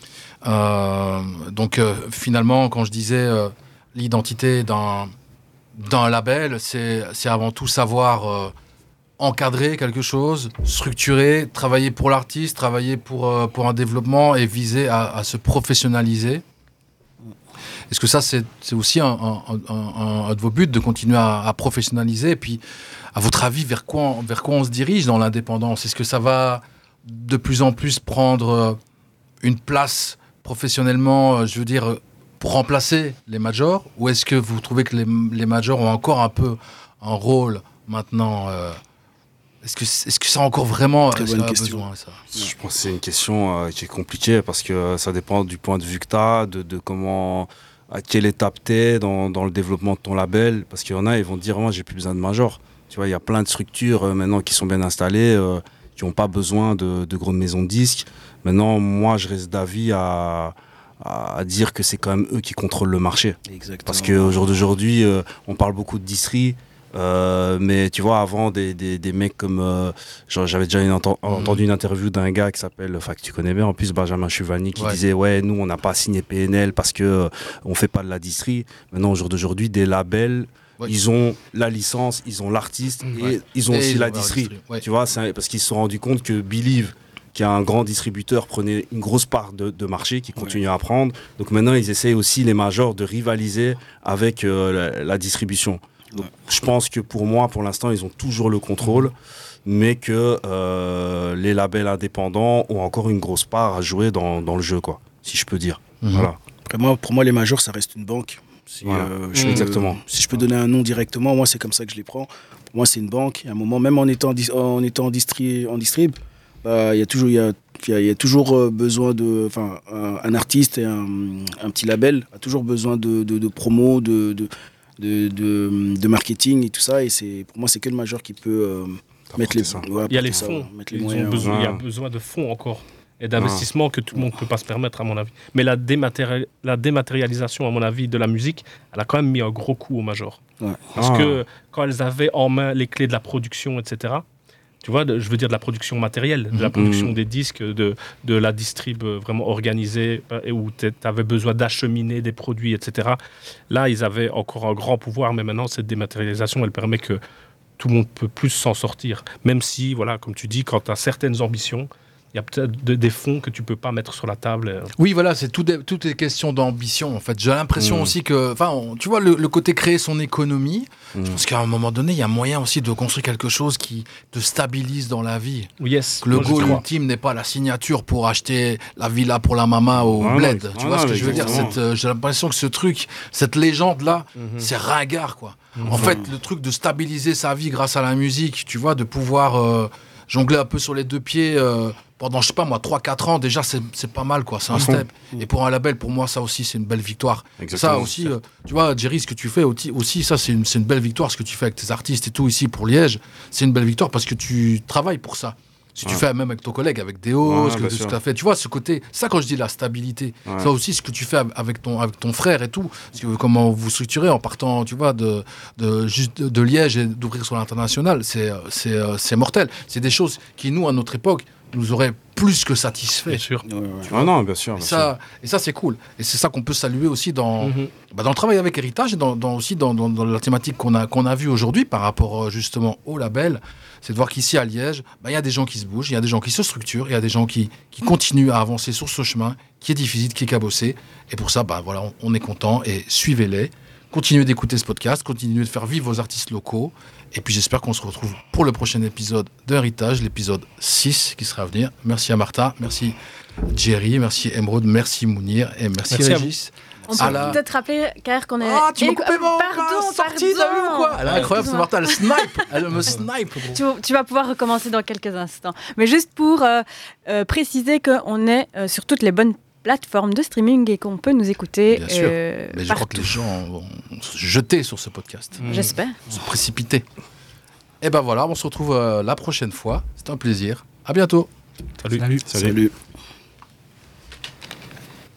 Euh, donc euh, finalement, quand je disais euh, l'identité d'un, d'un label, c'est, c'est avant tout savoir euh, encadrer quelque chose, structurer, travailler pour l'artiste, travailler pour, euh, pour un développement et viser à, à se professionnaliser. Est-ce que ça, c'est, c'est aussi un, un, un, un de vos buts, de continuer à, à professionnaliser? Et puis, à votre avis, vers quoi, on, vers quoi on se dirige dans l'indépendance? Est-ce que ça va de plus en plus prendre une place professionnellement, je veux dire, pour remplacer les majors? Ou est-ce que vous trouvez que les, les majors ont encore un peu un rôle maintenant euh, Est-ce que, est-ce que ça a encore vraiment Très bonne question. besoin, ça? Je pense que c'est une question euh, qui est compliquée parce que ça dépend du point de vue que tu as, de, de comment... à quelle étape t'es dans, dans le développement de ton label, parce qu'il y en a, ils vont te dire, moi, j'ai plus besoin de major. Tu vois, il y a plein de structures euh, maintenant qui sont bien installées, euh, qui n'ont pas besoin de, de grandes maisons de disques. Maintenant, moi, je reste d'avis à, à, à dire que c'est quand même eux qui contrôlent le marché. Exactement. Parce qu'au jour d'aujourd'hui, euh, on parle beaucoup de disqueries, Euh, mais tu vois, avant, des, des, des mecs comme... Euh, genre, j'avais déjà une enten- mmh. entendu une interview d'un gars qui s'appelle... Enfin, que tu connais bien, en plus, Benjamin Chuvani, qui ouais. disait « Ouais, nous, on n'a pas signé P N L parce qu'on euh, ne fait pas de la distrie. » Maintenant, au jour d'aujourd'hui, des labels, ouais. ils ont la licence, ils ont l'artiste mmh. et ouais. ils ont et aussi ils la distrie. Ouais. Tu vois, c'est, parce qu'ils se sont rendus compte que Believe, qui est un grand distributeur, prenait une grosse part de, de marché, qui continue ouais. à prendre. Donc maintenant, ils essayent aussi, les majors, de rivaliser avec euh, la, la distribution. Donc, je pense que pour moi, pour l'instant, ils ont toujours le contrôle, mais que euh, les labels indépendants ont encore une grosse part à jouer dans, dans le jeu, quoi, si je peux dire. Mmh. Voilà. Après moi, pour moi, les majors, ça reste une banque. Si, voilà. euh, je mmh. Exactement. Euh, si je peux donner un nom directement, moi, c'est comme ça que je les prends. Pour moi, c'est une banque. À un moment, même en étant, en étant en, distri, en distrib, bah, y a toujours, y a, y a, y a toujours besoin de... Enfin, un, un artiste et un, un petit label a toujours besoin de, de, de promo, de... de De, de, de marketing et tout ça, et c'est, pour moi c'est que le major qui peut euh, mettre les, ouais, il y a les ça, fonds, mettre les ils moyens, ont besoin, ouais. il y a besoin de fonds encore et d'investissement que tout le monde ne peut pas se permettre à mon avis, mais la, dématéri- la dématérialisation à mon avis de la musique, elle a quand même mis un gros coup au major, ouais. parce ah. que quand elles avaient en main les clés de la production, etc., tu vois, de, je veux dire de la production matérielle, de la production mmh. des disques, de, de la distrib vraiment organisée, et où tu avais besoin d'acheminer des produits, et cetera. Là, ils avaient encore un grand pouvoir, mais maintenant, cette dématérialisation, elle permet que tout le monde peut plus s'en sortir. Même si, voilà, comme tu dis, quand tu as certaines ambitions, il y a peut-être de, des fonds que tu ne peux pas mettre sur la table. Oui, voilà, c'est tout des, toutes les questions d'ambition, en fait. J'ai l'impression mmh. aussi que... Enfin, tu vois, le, le côté créer son économie, mmh. je pense qu'à un moment donné, il y a moyen aussi de construire quelque chose qui te stabilise dans la vie. Yes. Que le goal ultime n'est pas la signature pour acheter la villa pour la maman au ah, bled. Non, tu vois non, ce que je veux dire cette, euh, j'ai l'impression que ce truc, cette légende-là, mmh. c'est ringard, quoi. Mmh. En fait, le truc de stabiliser sa vie grâce à la musique, tu vois, de pouvoir... Euh, jongler un peu sur les deux pieds, euh, pendant, je sais pas moi, trois quatre ans, déjà, c'est, c'est pas mal, quoi. C'est un À step. fond. Et pour un label, pour moi, ça aussi, c'est une belle victoire. Exactement. Ça aussi, euh, tu vois, Jerry, ce que tu fais aussi, aussi ça, c'est une, c'est une belle victoire. Ce que tu fais avec tes artistes et tout ici pour Liège, c'est une belle victoire parce que tu travailles pour ça. Si tu Ouais. fais même avec ton collègue, avec Déo, Ouais, ce que, bien ce sûr. que tu as fait, tu vois, ce côté, ça quand je dis la stabilité, Ouais. ça aussi ce que tu fais avec ton, avec ton frère et tout, parce que comment vous structurez en partant, tu vois, de, de, juste de, de Liège et d'ouvrir sur l'international, c'est, c'est, euh, c'est mortel. C'est des choses qui, nous, à notre époque, nous auraient plus que satisfait. Bien sûr. Ouais, ouais. Ah non, bien sûr. Et bien ça, et ça, c'est cool. Et c'est ça qu'on peut saluer aussi dans, Mhm. bah, dans le travail avec Héritage et dans, dans, aussi dans, dans, dans la thématique qu'on a, qu'on a vue aujourd'hui par rapport euh, justement au label. C'est de voir qu'ici à Liège, bah, il y a des gens qui se bougent, il y a des gens qui se structurent, il y a des gens qui, qui continuent à avancer sur ce chemin qui est difficile, qui est cabossé. Et pour ça, bah, voilà, on, on est content et suivez-les. Continuez d'écouter ce podcast, continuez de faire vivre vos artistes locaux. Et puis j'espère qu'on se retrouve pour le prochain épisode d'Héritage, l'épisode six qui sera à venir. Merci à Martha, merci Jerry, merci Emeraude, merci Mounir et merci, Merci à vous. Régis. On Ah peut là. peut-être rappeler, Car, qu'on est... Ah, tu m'as Et- coupé euh, mon Pardon, ma sortie, t'as vu ou quoi? Elle est incroyable, c'est Excuse-moi. Martha, elle snipe, elle me snipe. gros. Tu, tu vas pouvoir recommencer dans quelques instants. Mais juste pour euh, euh, préciser qu'on est euh, sur toutes les bonnes plateformes de streaming et qu'on peut nous écouter Bien sûr. euh, Mais je crois que partout. les gens vont se jeter sur ce podcast, Mm. J'espère. se précipiter. Et ben voilà, on se retrouve euh, la prochaine fois. C'était un plaisir. À bientôt. Salut. Salut. Salut. Salut.